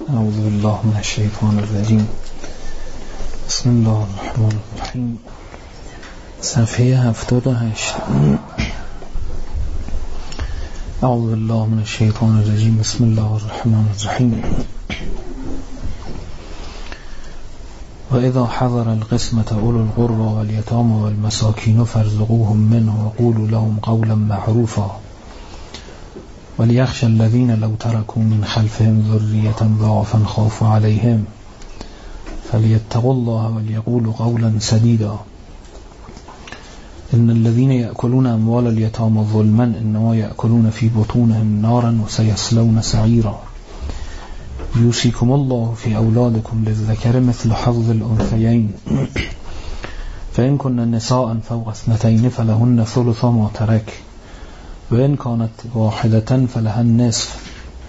اعوذ بالله من الشیطان الرجیم. بسم الله الرحمن الرحیم. صفحه 78. اعوذ بالله من الشیطان الرجیم. بسم الله الرحمن الرحیم. و اذا حضر القسمة اولو القربى واليتامى والمساكين فارزقوهم منه وقولوا لهم قولا معروفا وليخشى الذين لو تركوا من خلفهم ذرية ضعفا خافوا عليهم فليتقوا الله وليقولوا قولا سديدا إن الذين يأكلون أموال اليتامى ظلما إنما يأكلون في بطونهم نارا وسيصلون سعيرا يوصيكم الله في أولادكم للذكر مثل حظ الأنثيين فإن كن نساء فوق 2 فلهن ثلث ما ترك وإن كانت واحدة فلها النصف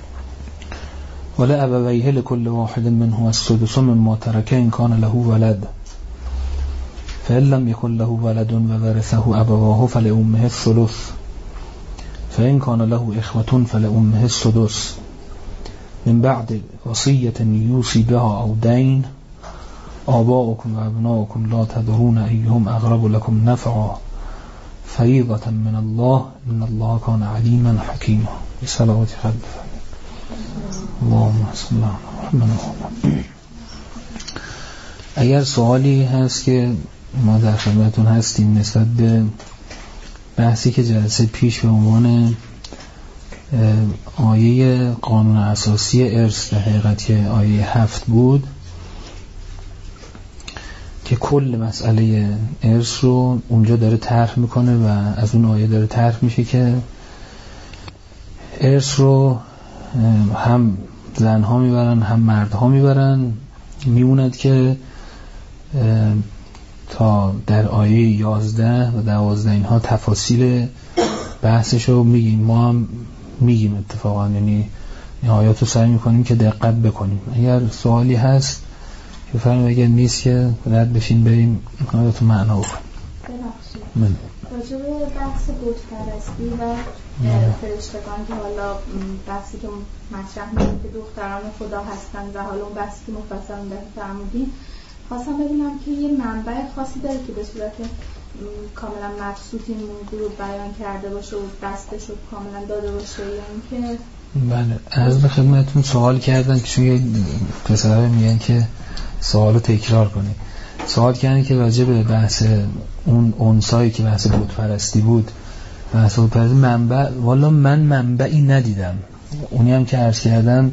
ولأبويه لكل واحد منهما السدس مما ترك إن كان له ولد فإن لم يكن له ولد وورثه أبواه فلأمه الثلث فإن كان له إخوة فلأمه السدس من بعد وصية يوصي بها أو دين آباؤكم وأبناؤكم لا تدرون أيهم أقرب لكم نفعا فریضة من الله ان الله كان علیما حکیما. صلوات خلق اللهم صل علی محمد. اگر سوالی هست که ما در خدمتتون هستیم نسبت به بحثی که جلسه پیش به عنوان آیه قانون اساسی ارث در حقیقت آیه 7 بود که کل مسئله ارث رو اونجا داره طرح میکنه و از اون آیه داره طرح میشه که ارث رو هم زنها میبرن هم مردها میبرن. میموند که تا در آیه 11 و 12 اینها تفاصیل بحثش رو میگیم. ما هم میگیم اتفاقا، یعنی این آیات رو سعی میکنیم که دقت بکنیم. اگر سوالی هست که فرمی اگر نیست که رد بشین بریم آیات معنا بکنیم. من راجع به بحث بت‌پرستی و فرشتگان که حالا بحثی که مطرح می‌کنیم که دختران خدا هستن و حالا اون بحثی که مفصل در فرمودین، خواستم ببینم که یه منبع خاصی داره که به صورت کاملا مبسوط این موضوع رو بیان کرده باشه و بستش رو کاملا داده باشه، یا اینکه بله از به خدمتتون سوال کردن که چون پسرها میگن که سوالو تکرار کنید. سوال کردن که راجع به بحث اون انسایی که بحث بت‌پرستی بود، بحث بت‌پرستی منبع، والا من منبعی ندیدم. اونی هم که عرض کردم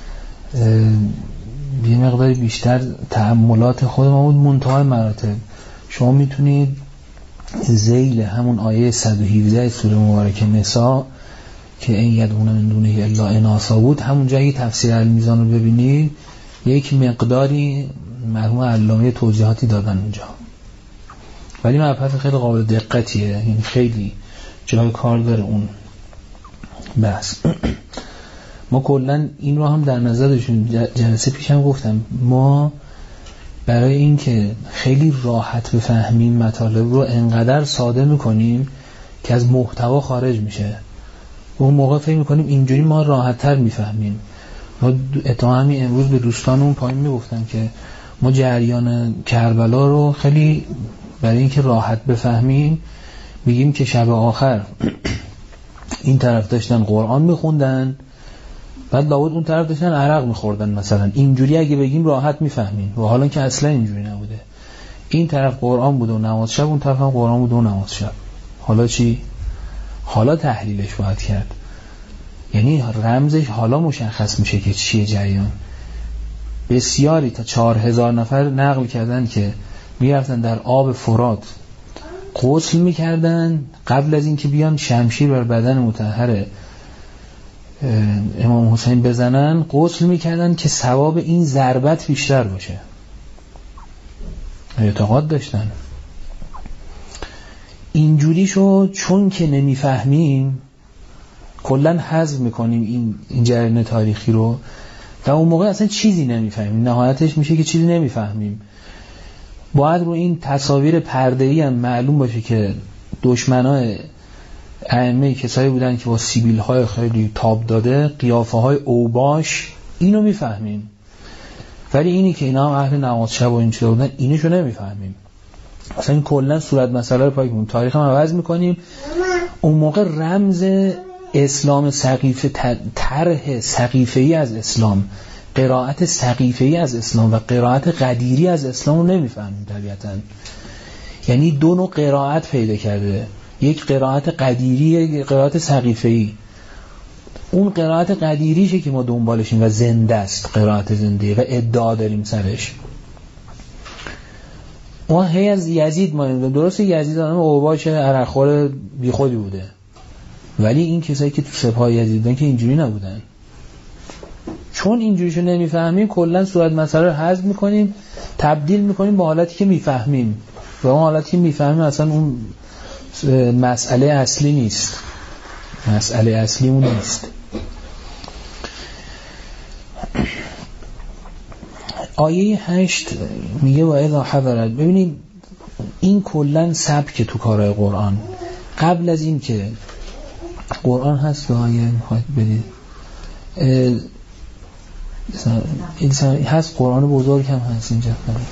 یه مقداری بیشتر تأملات خود ما بود. منتهای مراتب شما میتونید ذیل همون آیه 117 سوره مبارکه نساء که این یدعون من دونه الا اناثا بود، همون جایی تفسیر المیزان رو ببینید یک مقداری مرحوم علامه توضیحاتی دادن اونجا، ولی مبحث خیلی قابل دقتیه، یعنی خیلی جای کار داره اون بحث. ما کلن این رو هم در نظر داشتیم، جلسه پیشم گفتم ما برای این که خیلی راحت بفهمیم مطالب رو انقدر ساده میکنیم که از محتوا خارج میشه. اون موقع فکر میکنیم اینجوری ما راحت تر میفهمیم. ما اتهامی امروز به دوستانمون پایین میگفتن که ما جریان کربلا رو خیلی برای اینکه راحت بفهمیم میگیم که شب آخر این طرف داشتن قرآن میخوندن بعد داود اون طرف داشتن عرق میخوردن مثلا. اینجوری اگه بگیم راحت میفهمیم و حالا که اصلا اینجوری نبوده. این طرف قرآن بود و نماز شب، اون طرف هم قرآن بود و نماز شب. حالا چی؟ حالا تحلیلش باید کرد، یعنی رمزش حالا مشخص میشه که چیه جریان. بسیاری تا 4000 نفر نقل کردن که میرفتن در آب فرات غسل میکردن قبل از اینکه بیان شمشیر بر بدن مطهر امام حسین بزنن، غسل میکردن که ثواب این ضربت بیشتر باشه. اعتقاد داشتن. اینجوری شو چون که نمیفهمیم کلن حذف میکنیم این جریان تاریخی رو و اون موقع اصلا چیزی نمیفهمیم. نهایتش میشه که چیزی نمیفهمیم. باید رو این تصاویر پرده‌ای هم معلوم باشه که دشمنای ائمه کسایی بودن که با سیبیل‌های خیلی تاب داده، قیافه‌های اوباش، اینو میفهمیم، ولی اینی که اینا هم اهل نماز شب و این چیزا بودن اینشو نمیفهمیم. اصلا این کلا صورت مسئله رو پاک می‌کنیم، تاریخ هم عوض می‌کنیم. اون موقع رمز اسلام سقیفه، طرح سقیفه‌ای از اسلام، قرائت سقیفه‌ای از اسلام و قرائت قدیری از اسلام رو نمیفهمیم طبیعتاً. یعنی دو نوع قرائت پیدا کرده، یک قرائت قدیری، یک قرائت سقیفه‌ای. اون قرائت قدیریشه که ما دنبالشیم و زنده است، قرائت زنده و ادعا داریم سرش. ما هی از یزید ما درسته یزید آدم اوباش عرقخور بی خودی بوده، ولی این کسایی که تو سپاه یزید بودن که اینجوری نبودن. چون اینجوریشو نمیفهمیم کلا صورت مسئله رو حذف میکنیم، تبدیل میکنیم به حالتی که میفهمیم و اون حالتی که میفهمیم اصلا اون مسئله اصلی نیست، مسئله اصلی اون نیست. آیه 8 میگه و اذا حضرت، ببینید این کلن سبک تو کارهای قرآن. قبل از این که قرآن هست که آیه میخواید بدید هست، قرآن بزرگ هم هست اینجا.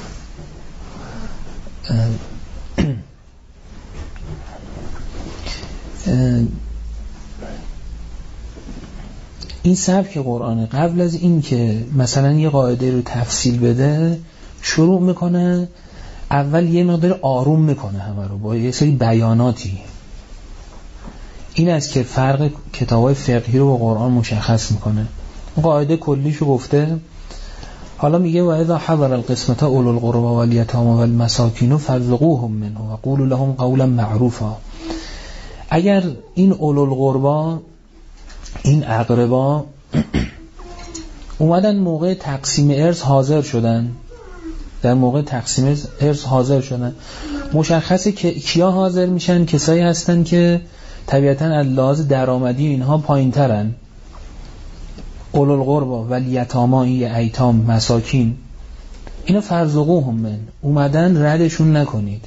این سبک قرآن قبل از این که مثلا یه قاعده رو تفصیل بده شروع میکنه، اول یه مقدار آروم میکنه همه رو با یه سری بیاناتی. این است که فرق کتابای فقهی رو با قرآن مشخص میکنه. قاعده کلیشو گفته، حالا میگه و اذا حضر القسمة اولو القربى والیتامی والمساکین فارزقوهم منه و قولوا لهم قولا معروفا. اگر این اولو القربى، این اقربا اومدن موقع تقسیم ارث حاضر شدن، در موقع تقسیم ارث حاضر شدن، مشخصه که کیا حاضر میشن؟ کسایی هستن که طبیعتاً از لحاظ درآمدی اینها پایین‌ترن. اولو القربى والیتامی، ایتام، مساکین، اینا فارزقوهم من، اومدن ردشون نکنید،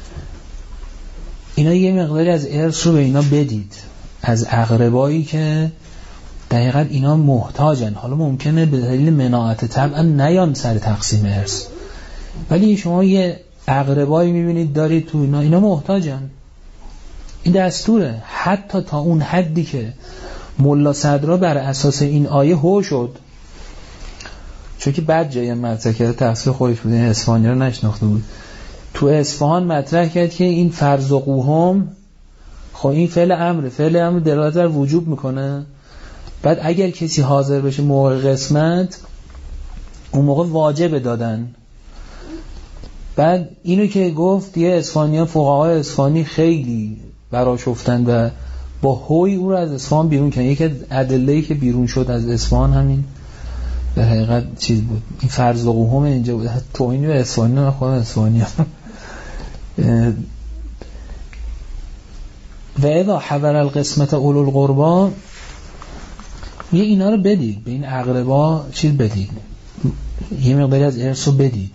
اینا یه مقداری از ارث رو به اینا بدید، از اقربایی که دقیقاً اینا محتاجن. حالا ممکنه به دلیل مناعت طبعا نیان سر تقسیم ارث، ولی شما یه اقربایی میبینید دارید تو اینا محتاجن. این دستوره، حتی تا اون حدی که ملا صدرا بر اساس این آیه هو شد، چون که بعد جای مطرح کرده تفسیر خودش بود، این اصفهانی رو نشناخته بود، تو اصفهان مطرح کرد که این فرزقوهم، خب این فعل امر دلالت بر وجوب میکنه. بعد اگر کسی حاضر بشه موقع قسمت، اون موقع واجب دادن. بعد اینو که گفت یه اصفهانیان، فقهای اصفهانی خیلی برآشفتن و با هوی او رو از اصفهان بیرون کردن. یکی از ادله‌ای که بیرون شد از اصفهان همین در حقیقت چیز بود، این فرزقوهم اینجا بود. تو این به اصفهانی نه، خود اصفهانی و اذا حضر القسمة اولو القربى، یه اینا رو بدید، به این اقربا چیز بدید، یه مقداری از ارث رو بدید.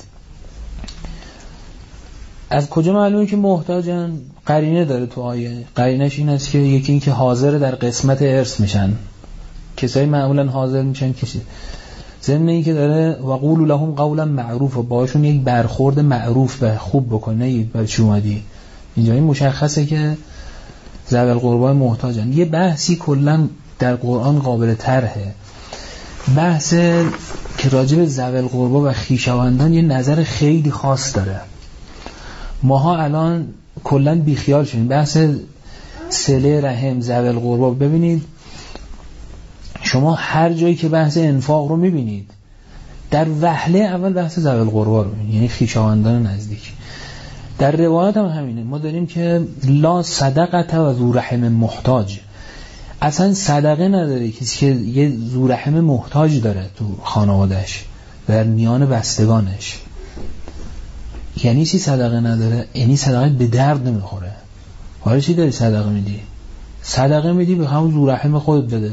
از کجا معلومه که محتاجن؟ قرینه داره تو آیه. قرینش این است که یکی این که حاضر در قسمت ارث میشن، کسایی معمولا حاضر میشن کسی ضمن این که داره و قولوا لهم قولا معروفا، باشون یک برخورد معروف و خوب بکنه. برای چی اومدی اینجا؟ این مشخصه که ذوی القربى محتاجن. یه بحثی کلا در قرآن قابل طرحه، بحث که راجع به ذوی القربى و خویشاوندان یه نظر خیلی خاص داره. ماها الان کلا بیخیال شدیم بحث صله رحم، ذوی القربى. ببینید شما هر جایی که بحث انفاق رو میبینید، در وهله اول بحث ذوی القربى رو میبینید، یعنی خویشاوندان نزدیک. در روایت هم همینه، ما داریم که لا صدقه و ذو رحم محتاج، اصلا صدقه نداره کسی که یه ذو رحم محتاج داره تو خانوادهش در میان بستگانش. یعنی چی صدقه نداره؟ یعنی صدقه به درد نمیخوره. حالا چی داری صدقه میدی؟ صدقه میدی به همون ذو رحم خودت بده.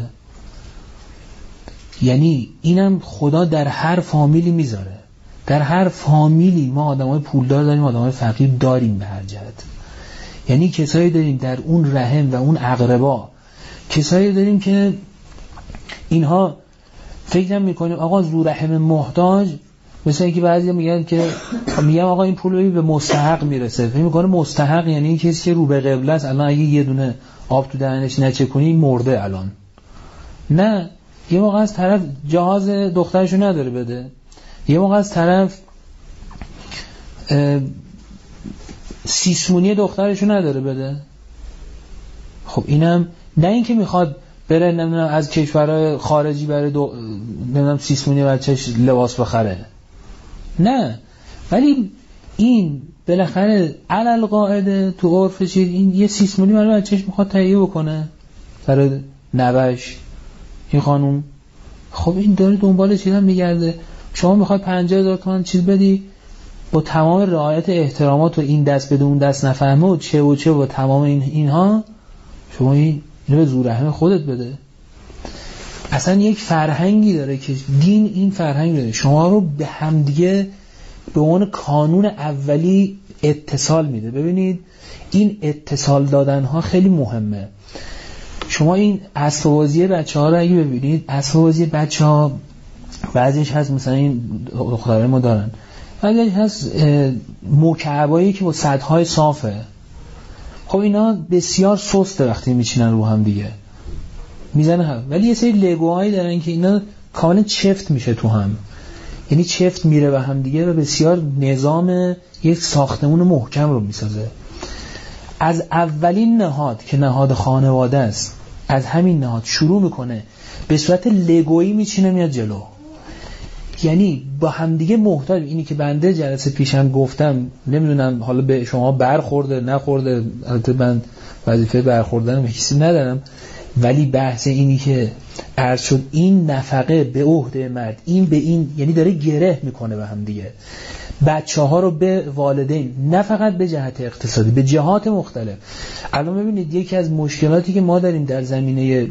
یعنی اینم خدا در هر فامیلی میذاره، در هر فامیلی ما آدمای پولدار داریم، آدمای فقیر داریم به هر جهت. یعنی کسایی داریم در اون رحم و اون اقربا، کسایی داریم که اینها فکر میکنیم آقا ذورحم محتاج، مثلا اینکه بعضی میگن که میگم آقا این پول به مستحق میرسه، فکر میکنه مستحق یعنی این کسی که رو به قبله است، الان اگه یه دونه آب تو دهنش نچکونی مرده الان. نه، یه موقع از طرف جهاز دخترشو نداره بده، یه موقع از طرف سیسمونی دخترشو نداره بده. خب اینم نه اینکه میخواد بره نمیدونم از کشورهای خارجی بره نمیدونم سیسمونی بچهش لباس بخره، نه، ولی این بالاخره علل قاعده تو عرف چیز این یه سیسمونی برای بچهش میخواد تهیه بکنه برای نوش این خانوم. خب این داره دنبال چیز هم میگرده. شما میخواد 50,000 تومان چیز بدی با تمام رعایت احترامات و این دست بده اون دست نفهمه و چه و تمام اینها، شما اینو به ذورحم خودت بده. اصلا یک فرهنگی داره که دین این فرهنگ داره شما رو به همدیگه به عنوان کانون اولی اتصال میده. ببینید این اتصال دادن ها خیلی مهمه. شما این اسباب‌بازی بچه‌ها رو اگه ببینید، اسباب‌بازی بچه‌ها بعضیش هست مثلا این دخترای ما دارن، بعضیش هست مکعبایی که با سطح‌های صافه. خب اینا بسیار سسته وقتی میچینن رو هم دیگه میزنه هم، ولی یه سری لگوهایی دارن که اینا کاملا چفت میشه تو هم، یعنی چفت میره به هم دیگه و بسیار نظام یک ساختمون محکم رو میسازه. از اولین نهاد که نهاد خانواده است، از همین نهاد شروع میکنه به صورت لگویی میچینه میاد جلو، یعنی با همدیگه محتاج. اینی که بنده جلسه پیشم گفتم، نمیدونم حالا به شما برخورده نخورده، البته من وظیفه برخوردن به کسی ندارم، ولی بحث اینی که عرض شد این نفقه به عهده مرد، این به این، یعنی داره گره میکنه به هم دیگه بچه ها رو به والدین، نه فقط به جهت اقتصادی، به جهات مختلف. الان ببینید یکی از مشکلاتی که ما داریم در زمینه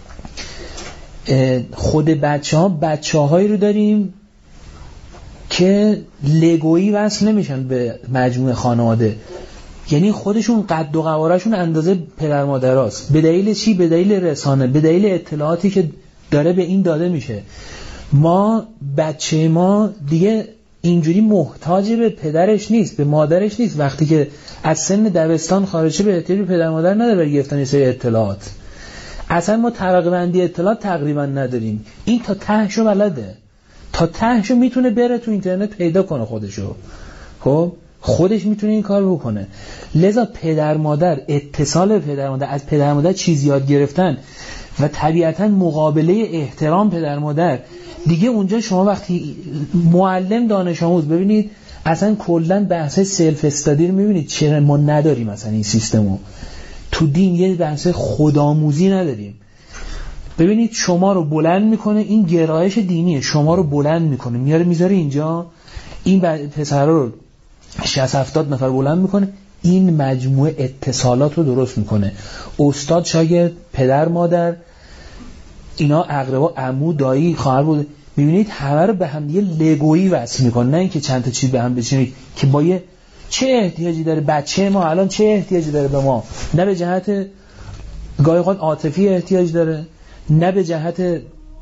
خود بچه هایی رو داریم که لگویی وصل نمیشن به مجموعه خانواده، یعنی خودشون قد و قوارشون اندازه پدر مادراست. به دلیل چی؟ به دلیل رسانه، به دلیل اطلاعاتی که داره به این داده میشه. بچه ما دیگه اینجوری محتاج به پدرش نیست، به مادرش نیست. وقتی که از سن دبستان خارجه به احتیاج پدر مادر نداره برای گرفتن یه سری اطلاعات. اصلا ما طبقه بندی اطلاعات تقریبا نداریم. این تا تهشو بلده، تا تهشو میتونه بره تو اینترنت پیدا کنه خودشو. خب خودش میتونه این کار بکنه. لذا پدر مادر، اتصال پدر مادر، از پدر مادر چیز یاد گرفتن و طبیعتا مقابله احترام پدر مادر دیگه. اونجا شما وقتی معلم دانش آموز، ببینید اصلا کلا بحث سلف استادی رو میبینید چرا ما نداریم اصلا این سیستمو تو دین. یه بحث خودآموزی نداریم. ببینید شما رو بلند میکنه این گرایش دینیه، شما رو بلند میکنه میاره میذاره اینجا، این پسرا رو 60-70 نفر بلند میکنه، این مجموعه اتصالات رو درست میکنه. استاد، شاگرد، پدر، مادر، اینا اقربا، عمو، دایی، خواهر بود. میبینید همه رو به هم دیگه لگویی وصل میکنه، نه اینکه چند تا چیز به هم بچینید که با یه چه احتیاجی داره بچه ما الان، چه احتیاجی داره به ما، نه به جهت گاهی اوقات عاطفی احتیاج داره، نه به جهت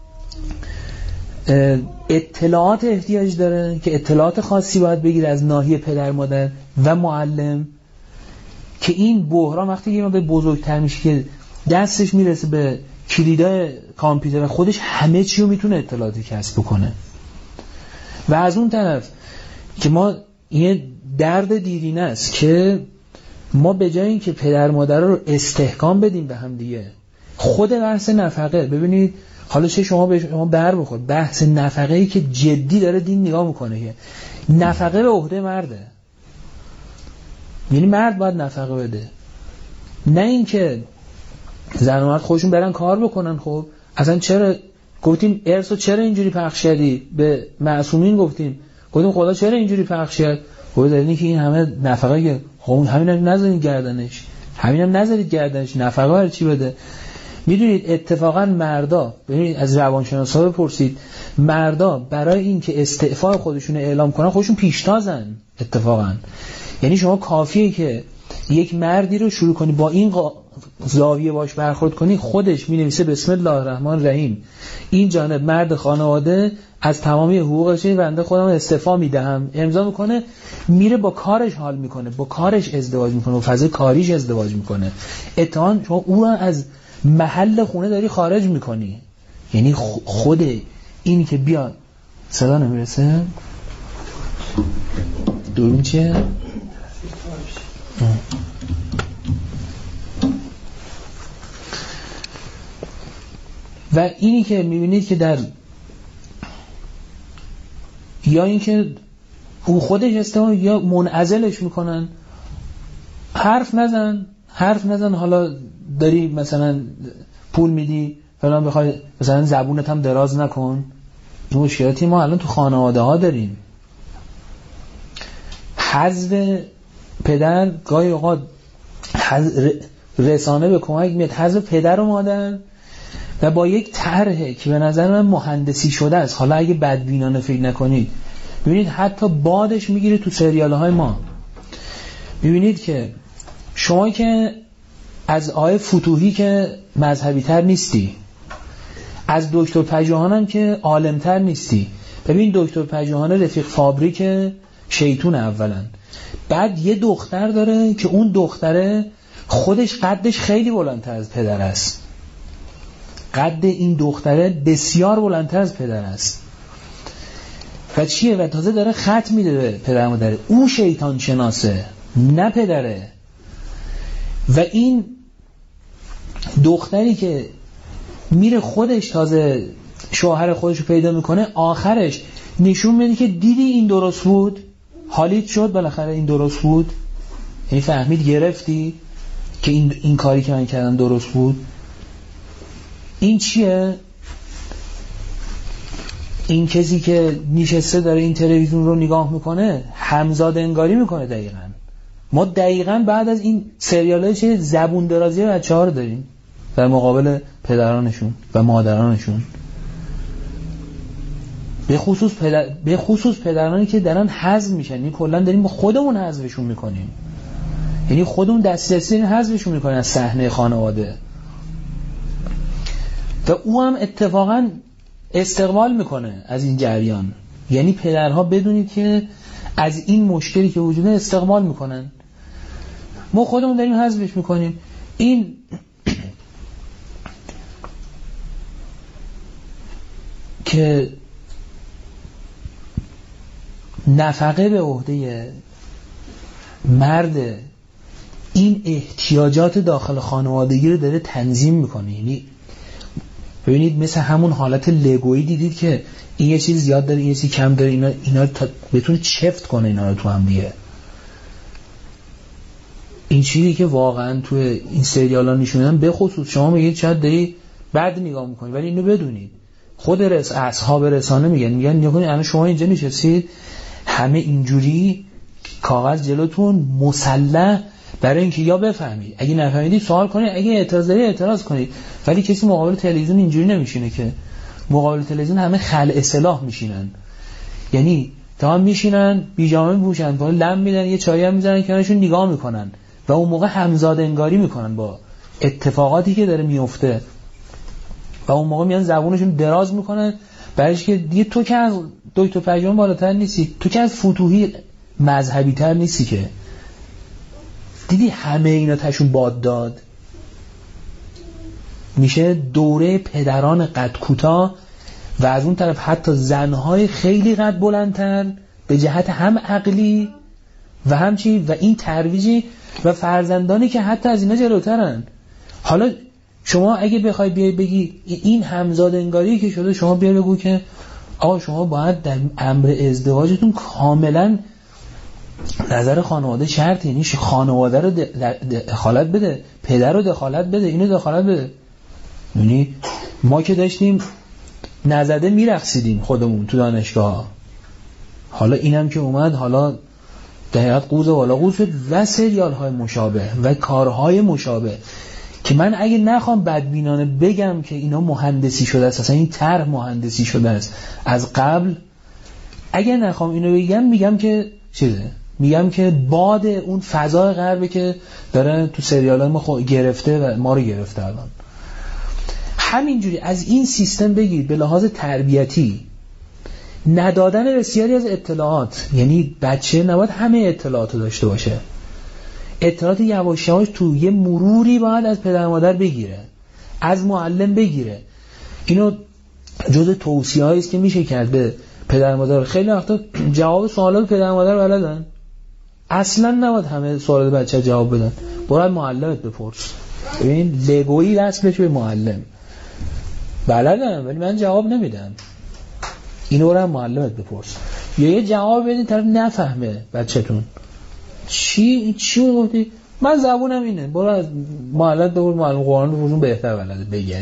اطلاعات احتیاج داره که اطلاعات خاصی باید بگیره از ناحیه پدر مادر و معلم. که این بحران وقتی که به بزرگتر میشه که دستش میرسه به کلیدای کامپیوتر و خودش همه چی رو میتونه اطلاعاتی کسب بکنه. و از اون طرف که ما یه درد دیرینه است که ما به جای اینکه پدر مادر رو استحکام بدیم به هم دیگه، خود بحث نفقه، ببینید حالا چه شما به شما بر بخور، بحث نفقه‌ای که جدی داره دین نگاه میکنه که نفقه به عهده مرده، یعنی مرد باید نفقه بده، نه اینکه زن و مرد خودشون برن کار بکنن. خب اصلا چرا گفتیم ارثو چرا اینجوری پخش کردی؟ به معصومین گفتیم خدا چرا اینجوری پخش کرد؟ خب دلیلی که این همه نفقه، خب همینم نذارید گردنش، نفقه برای چی بده؟ میدونید اتفاقا مردا، ببینید از روانشناسا بپرسید، مردا برای این که استعفای خودشون اعلام کنن خودشون پیشتازن اتفاقا. یعنی شما کافیه که یک مردی رو شروع کنی با این زاویه باش برخورد کنی، خودش می‌نویسه بسم الله الرحمن الرحیم این جانب مرد خانواده از تمامی حقوقش بنده خودم استعفا میدهم، امضا میکنه، میره با کارش حال میکنه، با کارش ازدواج میکنه، با فضای کاریش ازدواج میکنه. اتهام شما او رو از محل خونه داری خارج میکنی. یعنی خود این که بیا صدا نمیرسه دورون چیه؟ و اینی که میبینید که در یا اینکه او خودش استعمال یا منعزلش میکنن، حرف نزن حالا داری مثلا پول میدی فلان بخوای مثلا زبونت هم دراز نکن. این مشکلاتی ما الان تو خانواده ها داریم. حذف پدر گاهی اوقات رسانه به کمک میاد، حذف پدر و مادر و با یک طرحه که به نظر من مهندسی شده است. حالا اگه بدبینانه فکر نکنید، ببینید حتی بادش میگیره تو سریال های ما. ببینید که شما که از آقای فتوحی که مذهبی تر نیستی، از دکتر پژوهان هم که عالم تر نیستی. ببین دکتر پژوهان رفیق فابریک شیطون اولا، بعد یه دختر داره که اون دختره خودش قدش خیلی بلندتر از پدر است، قد این دختره بسیار بلندتر از پدر است و چیه؟ و تازه داره خط میده به پدر مادره. اون شیطان شناسه نه پدره. و این دختری که میره خودش تازه شوهر خودش رو پیدا میکنه، آخرش نشون میده که دیدی این درست بود، حالیت شد بالاخره این درست بود، یعنی فهمید گرفتی که این کاری که من کردم درست بود. این چیه؟ این کسی که نشسته داره این تلویزیون رو نگاه میکنه همزاد انگاری میکنه. دقیقاً ما دقیقاً بعد از این سریال‌های چه زبون درازی بچه‌ها رو داریم در مقابل پدرانشون و مادرانشون، به خصوص پدرانی که دارن حذف میشن. یعنی کلا داریم با خودمون حذفشون میکنیم، یعنی خودمون دستی حذفشون میکنیم از صحنه خانواده. و او هم اتفاقا استقبال میکنه از این جریان. یعنی پدرها بدونید که از این مشکلی که وجوده استقبال میکنن، ما خودمون داریم حذفش میکنیم. این که نفقه به عهده مرد این احتیاجات داخل خانوادگی رو داره تنظیم میکنه. یعنی ببینید مثل همون حالت لگویی دیدید که این یه چیز زیاد داره این یه چیز کم داره، اینا تا بتونه چفت کنه اینا رو تو هم دیگه. این چیزی که واقعا تو این سریالا نشون میدن، به خصوص شما میگید شاید داری بد نگاه میکنی، ولی اینو بدونید خود اصحاب رسانه میگن نکنید الان شما اینجا نشستید همه اینجوری کاغذ جلوتون مسلح برای اینکه یا بفهمید، اگه نفهمیدید سوال کنید، اگه اعتراض دارید اعتراض کنید. ولی کسی مقابل تلویزیون اینجوری نمیشینه که. مقابل تلویزیون همه خلع اصلاح میشینن، یعنی تمام میشینن بیجامه میپوشن، بالا لم میدن، یه چایی هم میزنن کنارشون نگاه میکنن و اون موقع همزاد انگاری میکنن با اتفاقاتی که داره میفته و اون موقع میان زبونشون دراز میکنن برایش که دیگه تو که از دکتر پژوهان بالاتر نیستی، تو که از فتوحی مذهبی تر نیستی که. دیدی همه اینا تشون باد داد. میشه دوره پدران قد کوتاه و از اون طرف حتی زنهای خیلی قد بلندتر به جهت هم عقلی و همچی و این ترویجی و فرزندانی که حتی از اینا جلوترن. حالا شما اگه بخوای بیای بگی این همزاد انگاری که شده، شما بیای بگو که آقا شما باید در امر ازدواجتون کاملا نظر خانواده شرط، یعنی خانواده رو دخالت بده، پدر رو دخالت بده، اینو دخالت بده. یعنی ما که داشتیم نزده میرقصیدیم خودمون تو دانشگاه، حالا اینم که اومد، حالا دقیقت قوز والا قوز شد و سریال های مشابه و کارهای مشابه که من اگه نخوام بدبینانه بگم که اینا مهندسی شده است، اصلا این طرح مهندسی شده است از قبل، اگه نخوام اینو بگم میگم که چیزه میگم که باد اون فضای غربی که داره تو سریال‌های ما گرفته و ما رو گرفته الان. همینجوری از این سیستم بگید به لحاظ تربیتی ندادن بسیاری از اطلاعات، یعنی بچه نباید همه اطلاعات رو داشته باشه، اطلاعات یواش یواش تو یه مروری باید از پدر مادر بگیره، از معلم بگیره. اینو جزء توصیه‌هایی است که میشه کرد به پدر مادر. خیلی وقتا جواب سوالات پدر مادر بلدن، اصلا نباید همه سوالات بچه جواب بدن. برای معلمت بپرس. ببین لگویی اصلش به معلم بلدم ولی من جواب نمیدم، اینو برای معلمت بپرس. یا یه جواب بدین طرف نفهمه بچه‌تون چی گفتی، من زبونم اینه، برو از معلم بپرس، معلم قرآن رو بپرسون بهتر بلده بگه.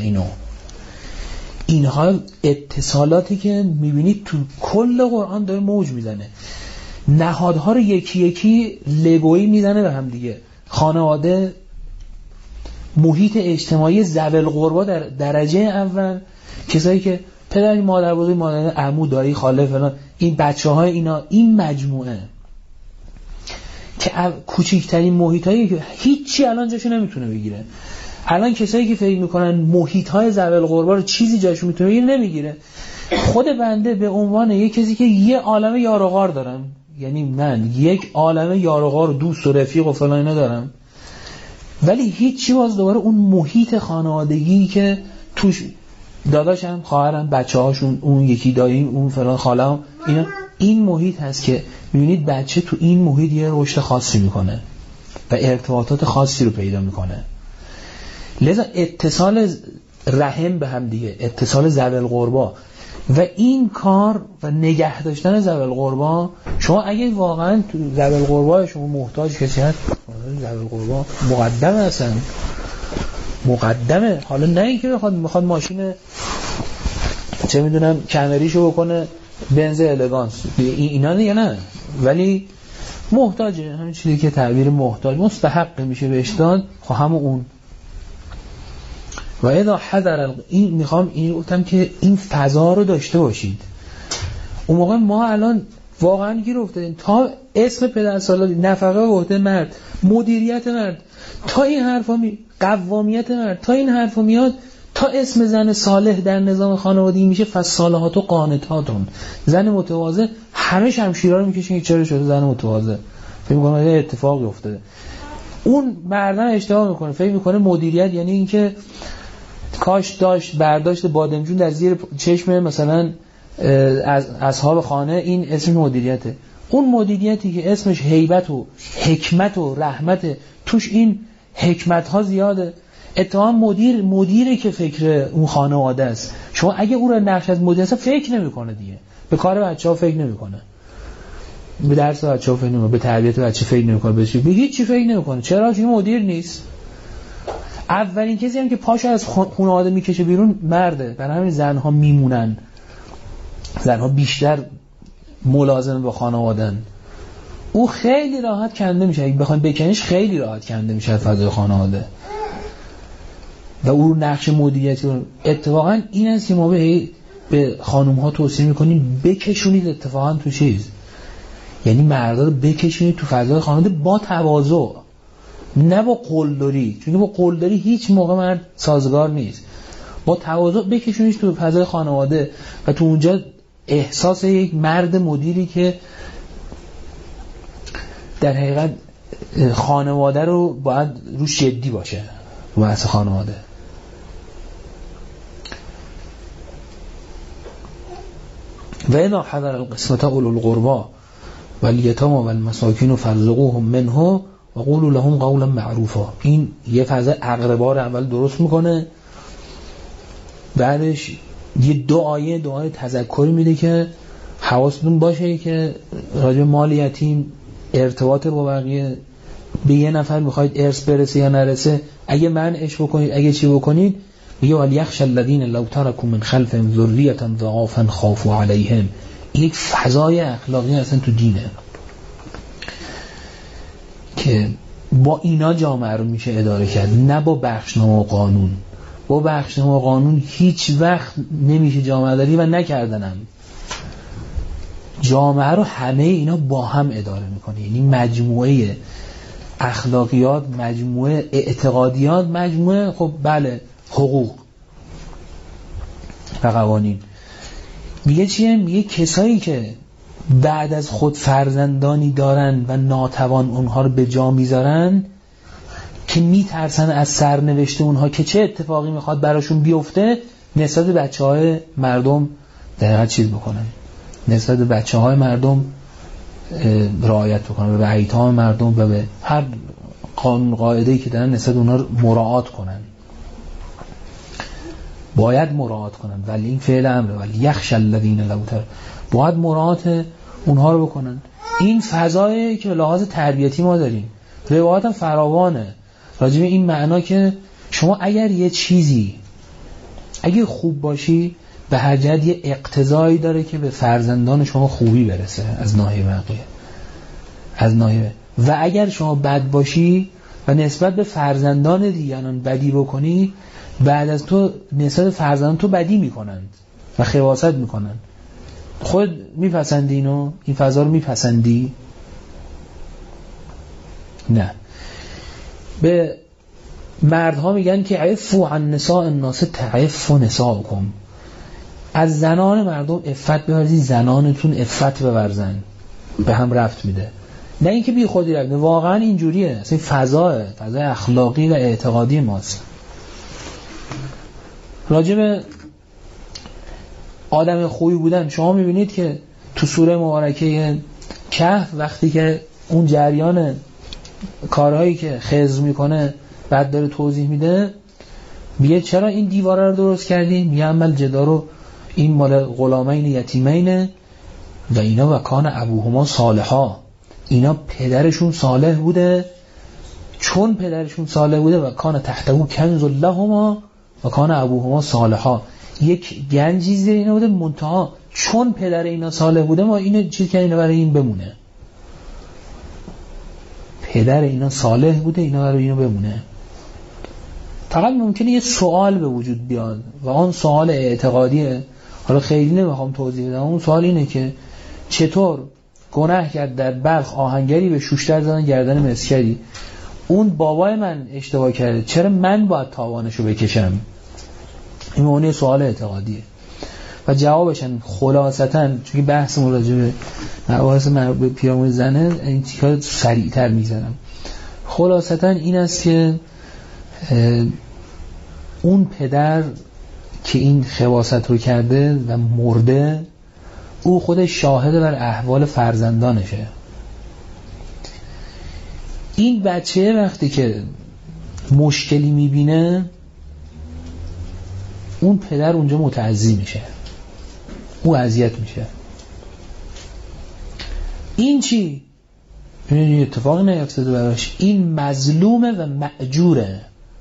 اینها اتصالاتی که میبینید تو کل قرآن داره موج میزنه، نهادها رو یکی یکی لگویی میزنه به هم دیگه. خانواده، محیط اجتماعی، ذوی القربا در درجه اول، کسایی که پدر، مادر بزرگ، مادر، عمو، دایی، خاله فلان، این بچه‌های اینا، این مجموعه که کوچکترین محیطایی که هیچی الان جاشو نمیتونه بگیره. الان کسایی که فکر میکنن محیط‌های ذوی القربا رو چیزی جاشو میتونه بگیره نمیگیره. خود بنده به عنوان یک کسی که یه عالمه یار و غار دارم، یعنی من یک عالمه یار و غار و دوست و رفیق و فلان اینا دارم، ولی هیچی باز دوباره اون محیط خانوادگی که توش داداشم، خواهرم، بچه‌هاشون، اون یکی دایی، اون فلان خاله‌ام، اینا، این محیط هست که می‌بینید بچه تو این محیط یه رشد خاصی میکنه و ارتباطات خاصی رو پیدا میکنه. لذا اتصال رحم به هم دیگه، اتصال ذوی القربا و این کار و نگه داشتن ذوی القربا، شما اگه واقعا تو ذوی القربا شما محتاج کسی هست، ذوی القربا مقدمه، اصلا مقدمه. حالا نه اینکه میخواد ماشین چه میدونم کمریشو بکنه بنز الگانس، اینا نه، ولی محتاجه، همین چیزی که تعبیر محتاج مستحق میشه بهش داد، خب همون اون. و اذا حضر این میخوام این گفتم که این فضا رو داشته باشید. اون موقع ما الان واقعا گیر افتادیم، تا اسم پدرسالاری، نفقه به عهده مرد، مدیریت مرد، تا این حرفا قوامیت مرد، تا این حرفا میاد، تا اسم زن صالح در نظام خانوادگی میشه فصالحات و قانتاتون، زن متواضع. همه شمشیرها رو میکشن که چرا شده زن متواضع، فکر میکنه یه اتفاقی افتاده. اون مردم اشتباه میکنه، فکر میکنه مدیریت یعنی اینکه کاش داشت برداشت بادمجون در زیر چشم مثلا از اصحاب خانه، این اسم مدیریته. اون مدیریتی که اسمش هیبت و حکمت و رحمت، توش این حکمت ها زیاده. اتفاقا مدیری که فکر اون خانواده است. شما اگه اون رو نقش از مدیر است فکر نمیکنه دیگه، به کار بچه‌ها فکر نمیکنه، به درس بچه‌ها فکر نمیکنه، به تربیت بچه فکر نمیکنه، به هیچ چی فکر نمیکنه. چرا؟ چون مدیر نیست. اولین کسی هم که پاشو از خانواده میکشه بیرون مرده. برای همین زنها میمونن، زنها بیشتر ملازم با خانواده‌ان. او خیلی راحت کنده میشه، اگه بخواید بکنیش خیلی راحت کنده میشه از فضای خانواده و او نقش مدیریتی. اتفاقا این است که ما به خانوم ها توصیه میکنیم بکشونید اتفاقا تو چیز، یعنی مردا رو بکشونید تو فضای خانواده با تواضع، نه با قلدری، چون با قلدری هیچ موقع مرد سازگار نیست. با تواضع بکشونید تو فضای خانواده و تو اونجا احساس یک مرد مدیری که در حقیقت خانواده رو باید روش جدی باشه، واسه خانواده. و اذا حضر القسمة اولو القربى والیتامى والمساکین فارزقوهم منه و قولوا لهم قولا معروفا. این یه فضای اقربا رو اول درست میکنه، بعدش یه دعای تذکری میده که حواستون باشه که راجع مال یتیم، ارتباط با بقیه، به یه نفر میخواید ارث برسه یا نرسه، اگه منعش بکنید، اگه چی بکنید، میگه ولیخشى الذین لو ترکوا من خلفهم ذریة ضعافا خافوا علیهم. این یک فضای اخلاقی اصلا تو دینه که با اینا جامعه رو میشه اداره کرد، نه با بخشنامه و قانون. با بخشنامه و قانون هیچ وقت نمیشه جامعه داری و نکردنم. جامعه رو همه اینا با هم اداره میکنه. یعنی مجموعه اخلاقیات، مجموعه اعتقادیات، مجموعه خب بله حقوق و قوانین. میگه چیه؟ میگه کسایی که بعد از خود فرزندانی دارن و ناتوان اونها رو به جا میذارن که میترسن از سرنوشت اونها که چه اتفاقی میخواد براشون بیفته، نسبت به بچه‌های مردم دقیقاً چیز بکنن، نسبت به بچه‌های مردم رعایت بکنن، به ایتام مردم و به هر قانون قاعده‌ای که دارن نسبت اونها مراعات کنن. باید مراعات کنن، ولی این فعل امره، ولی یخشى الذین لو تر، باید مراعات اونها رو بکنن. این فضایی که به لحاظ تربیتی ما داریم. روایت هم فراوانه راجع به این معنا که شما اگر یه چیزی اگه خوب باشی به هر جهت یه اقتضایی داره که به فرزندان شما خوبی برسه از ناحیه بقیه، از ناحیه، و اگر شما بد باشی و نسبت به فرزندان دیگران بدی بکنی، بعد از تو نسبت فرزندان تو بدی میکنند و خواست میکنند. خود میپسندی اینو؟ این فضا رو میپسندی؟ نه. به مردها میگن که عفوا عن نساء الناس تعفوا نساءکم، از زنان مردم عفت بورزید، زنانتون عفت بورزن. به هم رفت میده، نه اینکه بی خودی رفت، واقعا اینجوریه. اصلا فضای اخلاقی و اعتقادی ماست. راجب آدم خوبی بودن شما میبینید که تو سوره مبارکه کهف وقتی که اون جریان کارهایی که خضر میکنه بعد داره توضیح میده، میگه چرا این دیواره رو درست کردیم؟ میگه عمل جدارو این مال غلامین یتیمین و اینا و کان ابوهما صالحا، اینا پدرشون صالح بوده، چون پدرشون صالح بوده و کان تحته کنز لهما و کان ابوهما صالحا، یک گنجی زیر اینا بوده، منتها چون پدر اینا صالح بوده ما اینو چیز کردیم برای این بمونه. پدر اینا صالح بوده، اینا برای اینو بمونه. فقط ممکنه یه سوال به وجود بیاد و اون سوال اعتقادیه. حالا خیلی نمیخوام توضیح بدم. اون سوال اینه که چطور گناه کرد در بلخ آهنگری به شوشتر زدن گردن مسکری، اون بابای من اشتباه کرده، چرا من باید تاوانشو بکشم؟ این معنی سوال اعتقادیه و جوابشن خلاصتاً، چون که بحث راجع به مباحث مربوط به پیرامون زنه این چیکار سریعتر میزنم. خلاصتاً این است که اون پدر که این خواست رو کرده و مرده، او خودش شاهد بر احوال فرزندانشه. این بچه وقتی که مشکلی میبینه، اون پدر اونجا متعزی میشه، او اذیت میشه. این چی؟ این اتفاقی نیفتاده براش، این مظلومه و مأجوره.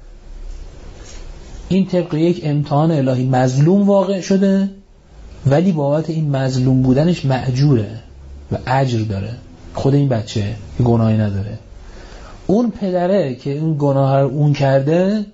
این طبق یک امتحان الهی مظلوم واقع شده، ولی بابت این مظلوم بودنش مأجوره و اجر داره. خود این بچه که گناهی نداره، اون پدره که اون گناه رو اون کرده،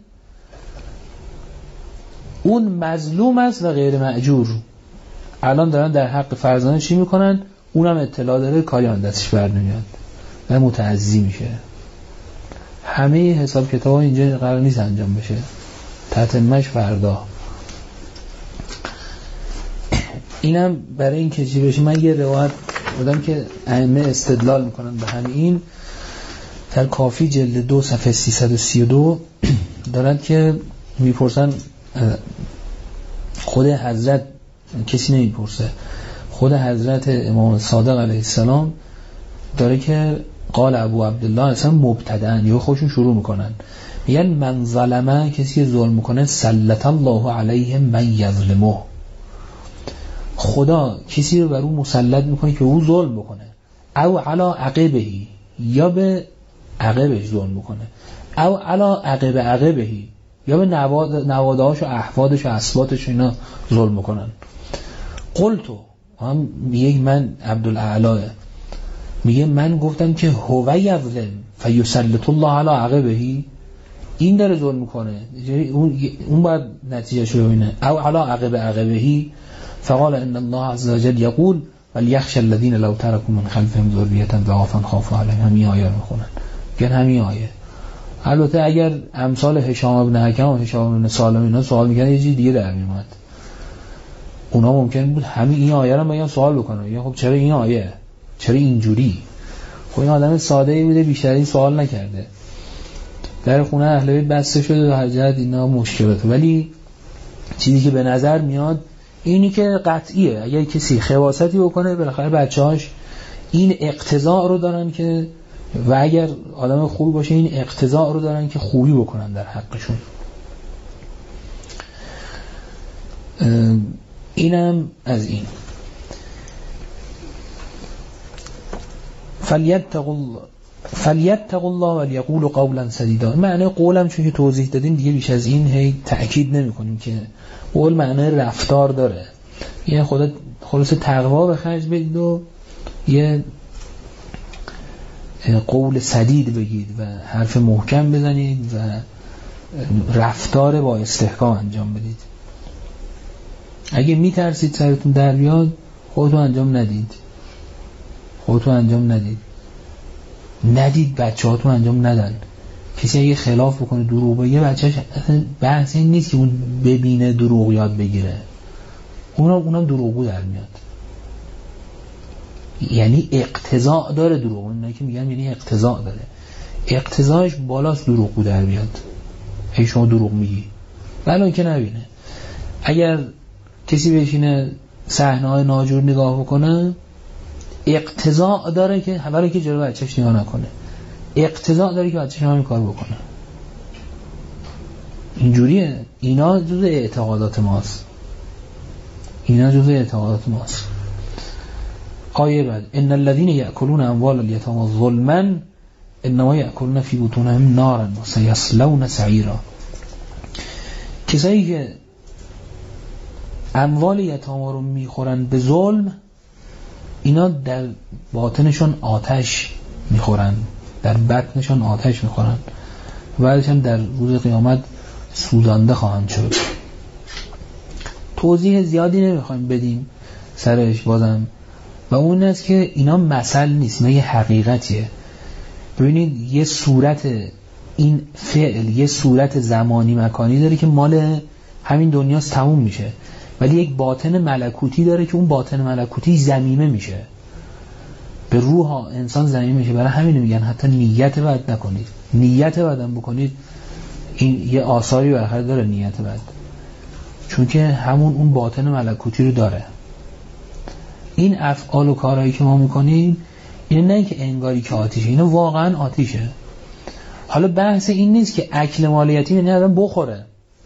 اون مظلوم است و غیر مأجور. الان دارن در حق فرزندان چی میکنن؟ اونم اطلاع داره، کاری آن دستش بر نمیاد و متعزی میشه. همه حساب کتاب اینجا قرار نیست انجام بشه، تتمش فردا. اینم برای این که چی بشه. من یه روایت بودم که ائمه استدلال میکنن به همین، در کافی جلد 2 صفحه 332 دارن که میپرسن، خود حضرت، کسی نمیپرسه، خود حضرت امام صادق علیه السلام داره که قال ابو عبدالله اصلا مبتدأن یا خودشون شروع میکنن، میگن من ظلمه، کسی ظلم میکنه، سلط الله علیه من یظلمه، خدا کسی رو بر اون مسلط میکنه که او ظلم بکنه، او علا عقبهی، یا به عقبش ظلم میکنه، او علا عقب عقبهی، یا به نوادهاش و احفادش و اسباتش اینا ظلم میکنن. قلتو، هم میگه من عبدالاعلی، میگه من گفتم که هو یظلم فیسلط الله علی عقبهی، این داره ظلم میکنه، اون باید نتیجه شو ببینه، او علی عقب عقبهی. فقال ان الله عز وجل یقول ولیخش الذین لو ترکوا من خلفهم ذریة ضعافا خافوا علیهم. همین آیه رو میخونن، میگن همین آیه. البته اگر امثال هشام بن حکم و هشام بن سالم اینا سوال میکنن یه چیز دیگه در میومد. اونا ممکن بود همین این آیه رو بگن سوال بکنن، یا خب چرا این آیه، چرا اینجوری؟ خب این آدم ساده ای بوده، بیشتر این سوال نکرده. در خونه اهل بیت بسته شده و حجت اینا مشکلاته. ولی چیزی که به نظر میاد اینی که قطعیه اگر کسی خباثتی بکنه بالاخره بچه‌هاش این اقتضا رو دارن که، و اگر آدم خوبی باشه این اقتضا رو دارن که خوبی بکنن در حقشون. اینم از این. فلیتقوا الله ولیقولوا قولا سدیدا. معنی قولم چون که توضیح دادیم دیگه بیش از این هی تأکید نمی کنیم که قول معنی رفتار داره. یه خلاص تقوا به خرج بدید و یه قول سدید بگید و حرف محکم بزنید و رفتار با استحکام انجام بدید. اگه میترسید سرتون در بیاد خودتون انجام ندید. ندید بچه هاتون انجام ندن. کسی اگه خلاف بکنه دروغ بگه بچهش اصلا بحث این نیست که اون ببینه دروغ یاد بگیره، اونم دروغگو در میاد. یعنی اقتضا داره دروغ، اونایی که میگن یعنی اقتضا داره، اقتضاش بالاست دروغگو در بیاد. هی شما دروغ میگی بلان که نبینه. اگر کسی بشینه صحنه‌های ناجور نگاه بکنه اقتضا داره که حالا که جلو بچه‌ش نگاه نکنه، اقتضا داره که بچه‌ش همین کار بکنه. اینجوریه. اینا جزء اعتقادات ماست. آیه بعد ان الذين يأكلون اموال اليتامى ظلما انما يأكلون في بطونهم نارا وسيصلون سعيرا. کسایی که اموال یتامى رو میخورن به ظلم اینا در باطنشون آتش میخورن، در بطنشون آتش میخورن و بعدش هم در روز قیامت سوزانده خواهند شد. توضیح زیادی نمیخوایم بدیم سرش بازم، و اون است که اینا مثل نیست، اینا یه حقیقتیه. ببینید یه صورت این فعل یه صورت زمانی مکانی داره که مال همین دنیاست، تموم میشه، ولی یک باطن ملکوتی داره که اون باطن ملکوتی زمیمه میشه، به روح انسان زمیمه میشه. برای همین میگن حتی نیت بد نکنید، نیت بدم بکنید این یه آثاری برخورد داره نیت بد، چون که همون اون باطن ملکوتی رو داره. این افعال و کارهایی که ما میکنیم این نه که انگاری که آتیشه، اینو واقعا آتیشه. حالا بحث این نیست که اکل مال یتیم یعنی آدم بخوره.